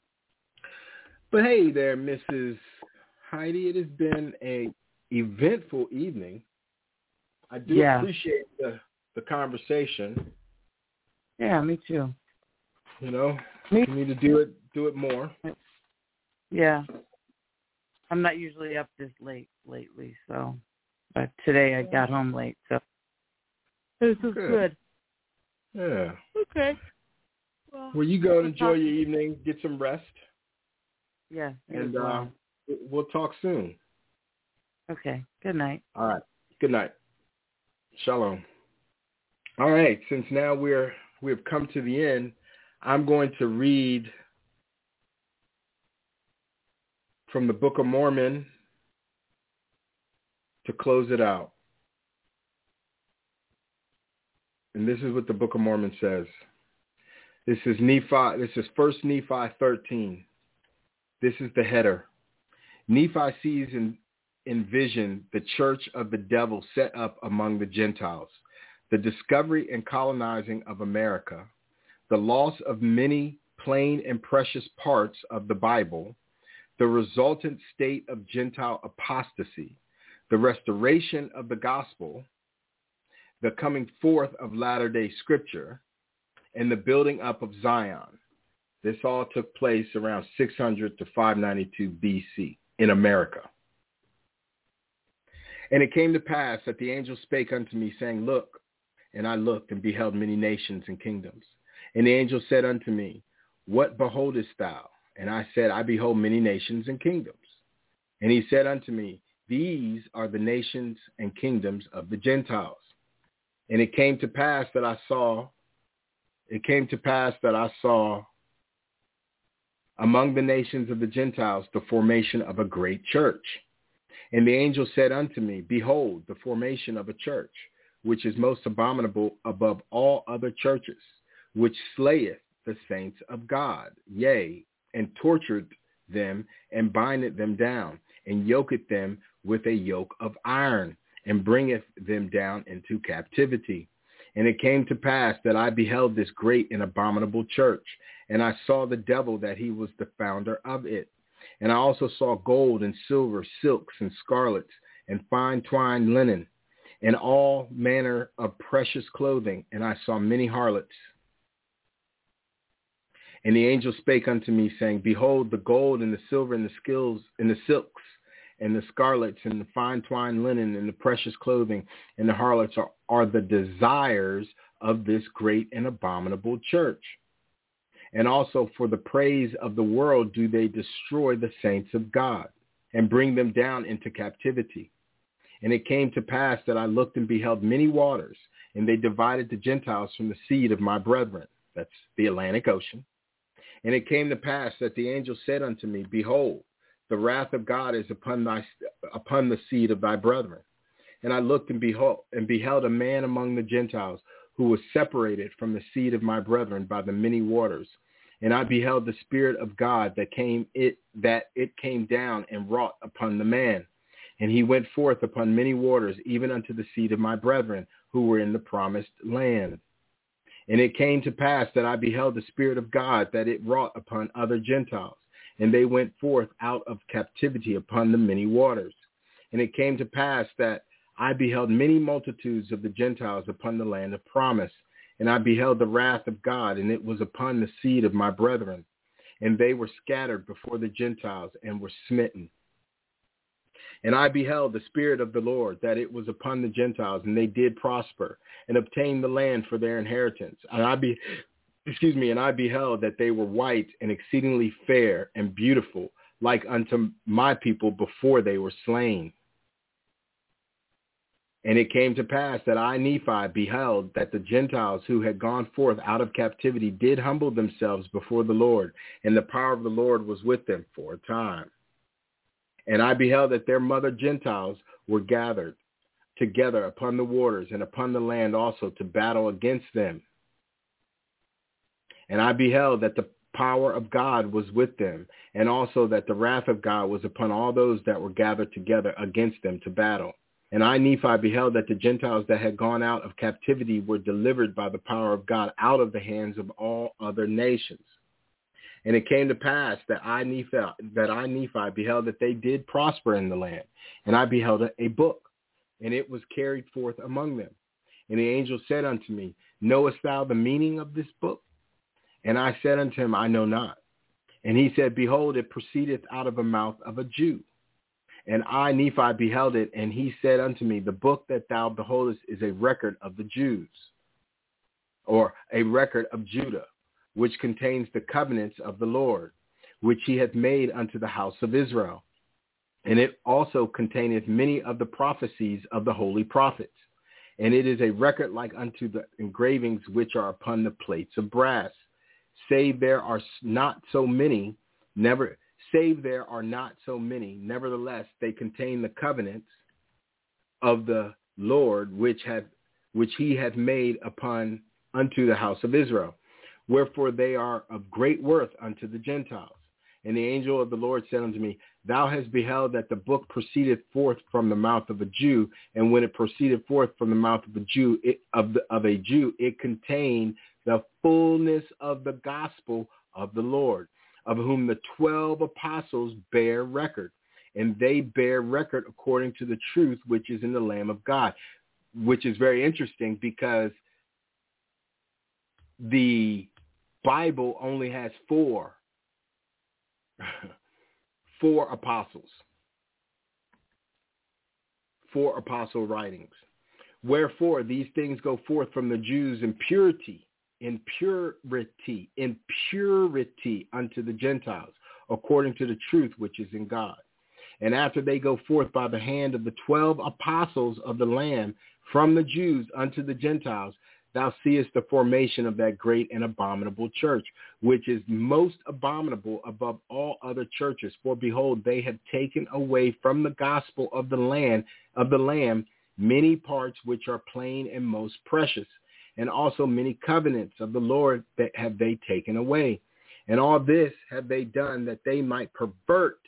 but hey there, Missus Heidi, it has been a eventful evening. I do yeah. appreciate the, the conversation. Yeah, me too. You know, me we need to do it, do it more. Yeah. I'm not usually up this late lately, so, but today I got home late, so. This is good. good. Yeah. Okay. Well, well, you go and enjoy your evening, get some rest. Yeah. And well. uh, we'll talk soon. Okay. Good night. All right. Good night. Shalom. All right. Since now we're we've come to the end, I'm going to read from the Book of Mormon to close it out. And this is what the Book of Mormon says. This is Nephi. This is First Nephi thirteen. This is the header. Nephi sees in, in vision the church of the devil set up among the Gentiles, the discovery and colonizing of America, the loss of many plain and precious parts of the Bible, the resultant state of Gentile apostasy, the restoration of the gospel, the coming forth of latter-day scripture, and the building up of Zion. This all took place around six hundred to five ninety-two B C in America. And it came to pass that the angel spake unto me, saying, Look. And I looked and beheld many nations and kingdoms. And the angel said unto me, What beholdest thou? And I said, I behold many nations and kingdoms. And he said unto me, These are the nations and kingdoms of the Gentiles. And it came to pass that I saw, it came to pass that I saw among the nations of the Gentiles the formation of a great church. And the angel said unto me, Behold, the formation of a church, which is most abominable above all other churches, which slayeth the saints of God, yea, and tortured them, and bindeth them down, and yoketh them with a yoke of iron, and bringeth them down into captivity. And it came to pass that I beheld this great and abominable church, and I saw the devil, that he was the founder of it. And I also saw gold and silver, silks and scarlets, and fine twined linen, and all manner of precious clothing. And I saw many harlots. And the angel spake unto me, saying, Behold, the gold and the silver and the skills and the silks and the scarlets and the fine twined linen and the precious clothing and the harlots are, are the desires of this great and abominable church. And also for the praise of the world do they destroy the saints of God, and bring them down into captivity. And it came to pass that I looked and beheld many waters, and they divided the Gentiles from the seed of my brethren. That's the Atlantic Ocean. And it came to pass that the angel said unto me, Behold, the wrath of God is upon thy upon the seed of thy brethren. And I looked and behold and beheld a man among the Gentiles, who was separated from the seed of my brethren by the many waters. And I beheld the Spirit of God that came it that it came down and wrought upon the man. And he went forth upon many waters, even unto the seed of my brethren, who were in the promised land. And it came to pass that I beheld the Spirit of God that it wrought upon other Gentiles, and they went forth out of captivity upon the many waters. And it came to pass that I beheld many multitudes of the Gentiles upon the land of promise, and I beheld the wrath of God, and it was upon the seed of my brethren. And they were scattered before the Gentiles and were smitten. And I beheld the Spirit of the Lord, that it was upon the Gentiles, and they did prosper, and obtained the land for their inheritance. And I be, excuse me, and I beheld that they were white and exceedingly fair and beautiful, like unto my people before they were slain. And it came to pass that I, Nephi, beheld that the Gentiles who had gone forth out of captivity did humble themselves before the Lord, and the power of the Lord was with them for a time. And I beheld that their mother Gentiles were gathered together upon the waters and upon the land also to battle against them. And I beheld that the power of God was with them, and also that the wrath of God was upon all those that were gathered together against them to battle. And I, Nephi, beheld that the Gentiles that had gone out of captivity were delivered by the power of God out of the hands of all other nations. And it came to pass that I, Nephi, that I, Nephi, beheld that they did prosper in the land. And I beheld a, a book, and it was carried forth among them. And the angel said unto me, Knowest thou the meaning of this book? And I said unto him, I know not. And he said, Behold, it proceedeth out of the mouth of a Jew. And I, Nephi, beheld it, and he said unto me, The book that thou beholdest is a record of the Jews, or a record of Judah, which contains the covenants of the Lord, which he hath made unto the house of Israel. And it also containeth many of the prophecies of the holy prophets. And it is a record like unto the engravings which are upon the plates of brass. Save there are not so many, never... Save there are not so many, nevertheless they contain the covenants of the Lord which hath which he hath made upon unto the house of Israel. Wherefore they are of great worth unto the Gentiles. And the angel of the Lord said unto me, Thou hast beheld that the book proceeded forth from the mouth of a Jew, and when it proceeded forth from the mouth of a Jew, it, of, the, of a Jew, it contained the fullness of the gospel of the Lord, of whom the twelve apostles bear record. And they bear record according to the truth which is in the Lamb of God, which is very interesting because the Bible only has four, four apostles. four apostle writings. Wherefore these things go forth from the Jews in purity, in purity, in purity unto the Gentiles, according to the truth which is in God. And after they go forth by the hand of the twelve apostles of the Lamb from the Jews unto the Gentiles, thou seest the formation of that great and abominable church, which is most abominable above all other churches. For behold, they have taken away from the gospel of the land of the Lamb many parts which are plain and most precious, and also many covenants of the Lord that have they taken away. And all this have they done that they might pervert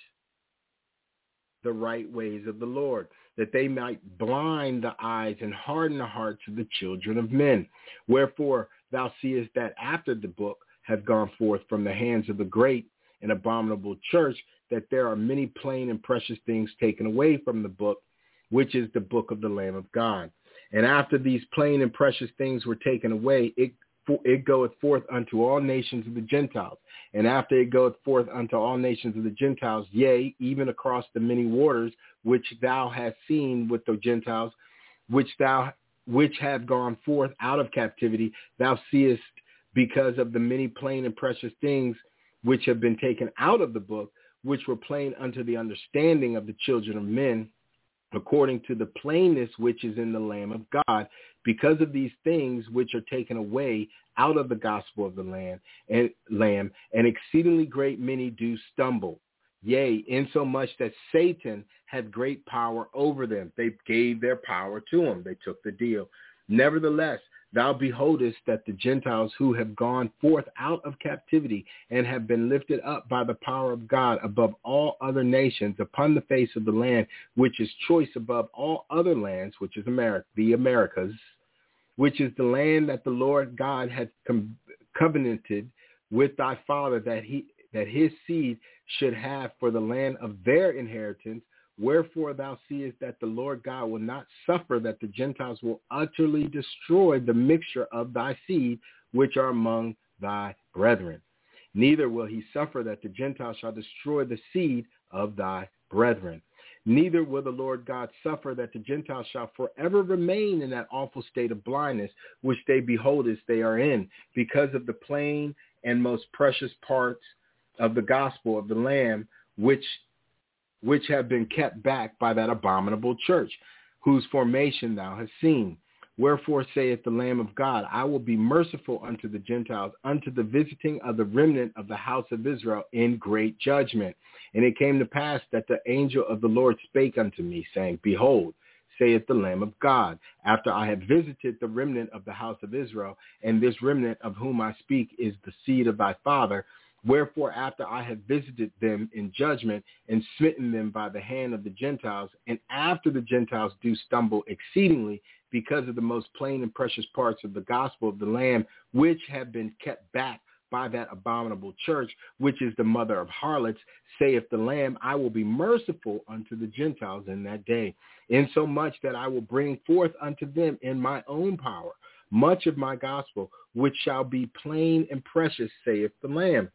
the right ways of the Lord, that they might blind the eyes and harden the hearts of the children of men. Wherefore thou seest that after the book have gone forth from the hands of the great and abominable church, that there are many plain and precious things taken away from the book, which is the book of the Lamb of God. And after these plain and precious things were taken away, it it goeth forth unto all nations of the Gentiles. And after it goeth forth unto all nations of the Gentiles, yea, even across the many waters, which thou hast seen with the Gentiles, which thou which have gone forth out of captivity, thou seest, because of the many plain and precious things which have been taken out of the book, which were plain unto the understanding of the children of men, according to the plainness which is in the Lamb of God, because of these things which are taken away out of the gospel of the Lamb, and Lamb, and exceedingly great many do stumble. Yea, insomuch that Satan had great power over them. They gave their power to him. They took the deal. Nevertheless, thou beholdest that the Gentiles who have gone forth out of captivity and have been lifted up by the power of God above all other nations upon the face of the land, which is choice above all other lands, which is America, the Americas, which is the land that the Lord God had com- covenanted with thy father, that he that his seed should have for the land of their inheritance. Wherefore thou seest that the Lord God will not suffer that the Gentiles will utterly destroy the mixture of thy seed, which are among thy brethren. Neither will he suffer that the Gentiles shall destroy the seed of thy brethren. Neither will the Lord God suffer that the Gentiles shall forever remain in that awful state of blindness, which they behold as they are in, because of the plain and most precious parts of the gospel of the Lamb, which which have been kept back by that abominable church, whose formation thou hast seen. Wherefore saith the Lamb of God, I will be merciful unto the Gentiles, unto the visiting of the remnant of the house of Israel in great judgment. And it came to pass that the angel of the Lord spake unto me, saying, Behold, saith the Lamb of God, after I have visited the remnant of the house of Israel, and this remnant of whom I speak is the seed of thy father, wherefore, after I have visited them in judgment and smitten them by the hand of the Gentiles, and after the Gentiles do stumble exceedingly because of the most plain and precious parts of the gospel of the Lamb, which have been kept back by that abominable church, which is the mother of harlots, saith the Lamb, I will be merciful unto the Gentiles in that day, insomuch that I will bring forth unto them in my own power much of my gospel, which shall be plain and precious, saith the Lamb.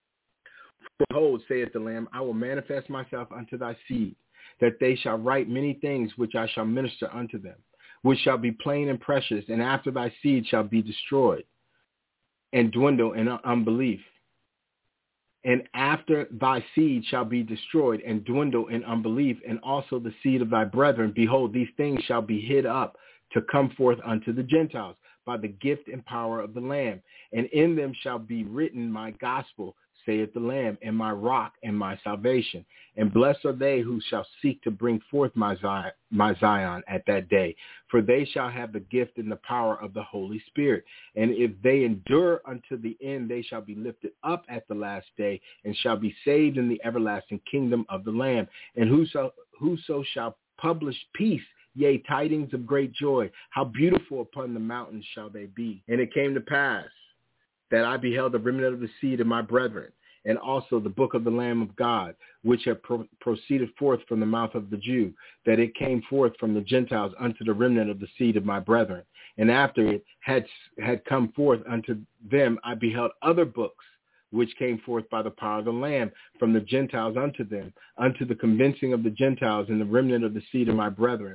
Behold, saith the Lamb, I will manifest myself unto thy seed, that they shall write many things which I shall minister unto them, which shall be plain and precious, and after thy seed shall be destroyed, and dwindle in unbelief. And after thy seed shall be destroyed, and dwindle in unbelief, and also the seed of thy brethren, behold, these things shall be hid up to come forth unto the Gentiles by the gift and power of the Lamb. And in them shall be written my gospel, saith the Lamb, and my rock and my salvation. And blessed are they who shall seek to bring forth my Zion, my Zion at that day, for they shall have the gift and the power of the Holy Spirit. And if they endure unto the end, they shall be lifted up at the last day, and shall be saved in the everlasting kingdom of the Lamb. And whoso, whoso shall publish peace, yea, tidings of great joy, how beautiful upon the mountains shall they be. And it came to pass that I beheld the remnant of the seed of my brethren, and also the book of the Lamb of God, which had pro- proceeded forth from the mouth of the Jew, that it came forth from the Gentiles unto the remnant of the seed of my brethren. And after it had had come forth unto them, I beheld other books, which came forth by the power of the Lamb from the Gentiles unto them, unto the convincing of the Gentiles and the remnant of the seed of my brethren.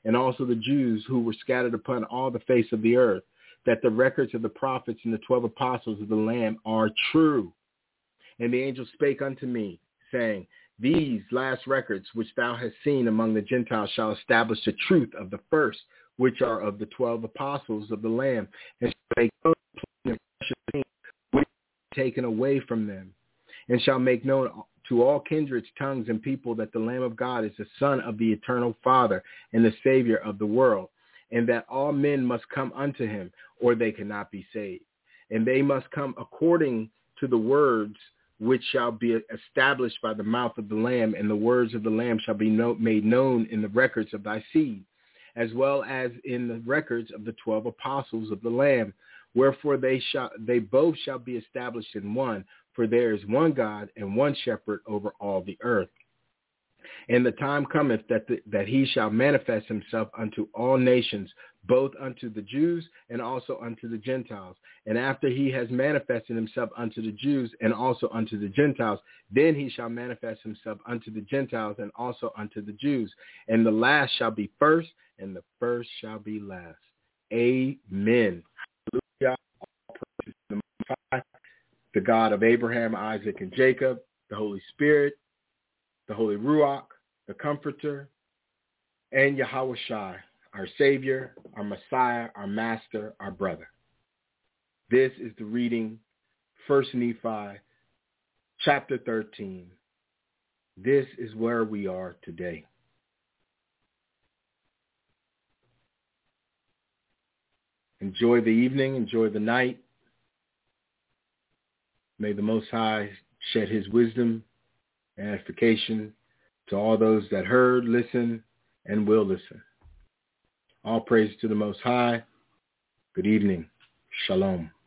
and also the Jews who were scattered upon all the face of the earth, that the records of the prophets and the twelve apostles of the Lamb are true. And the angel spake unto me, saying, these last records which thou hast seen among the Gentiles shall establish the truth of the first, which are of the twelve apostles of the Lamb, and shall make known the precious things which are taken away from them, and shall make known to all kindreds, tongues, and people that the Lamb of God is the Son of the eternal Father and the Savior of the world, and that all men must come unto him, or they cannot be saved. And they must come according to the words which shall be established by the mouth of the Lamb, and the words of the Lamb shall be no, made known in the records of thy seed, as well as in the records of the twelve apostles of the Lamb. Wherefore they shall they both shall be established in one, for there is one God and one shepherd over all the earth. And the time cometh that the, that he shall manifest himself unto all nations, both unto the Jews and also unto the Gentiles. And after he has manifested himself unto the Jews and also unto the Gentiles, then he shall manifest himself unto the Gentiles and also unto the Jews. And the last shall be first, and the first shall be last. Amen. Hallelujah. All praises to the Most High, the God of Abraham, Isaac, and Jacob, the Holy Spirit, the Holy Ruach, the Comforter, and Yahweh Shai, our Savior, our Messiah, our Master, our Brother. This is the reading, First Nephi, chapter thirteen. This is where we are today. Enjoy the evening, enjoy the night. May the Most High shed his wisdom and edification to all those that heard, listen, and will listen. All praise to the Most High. Good evening. Shalom.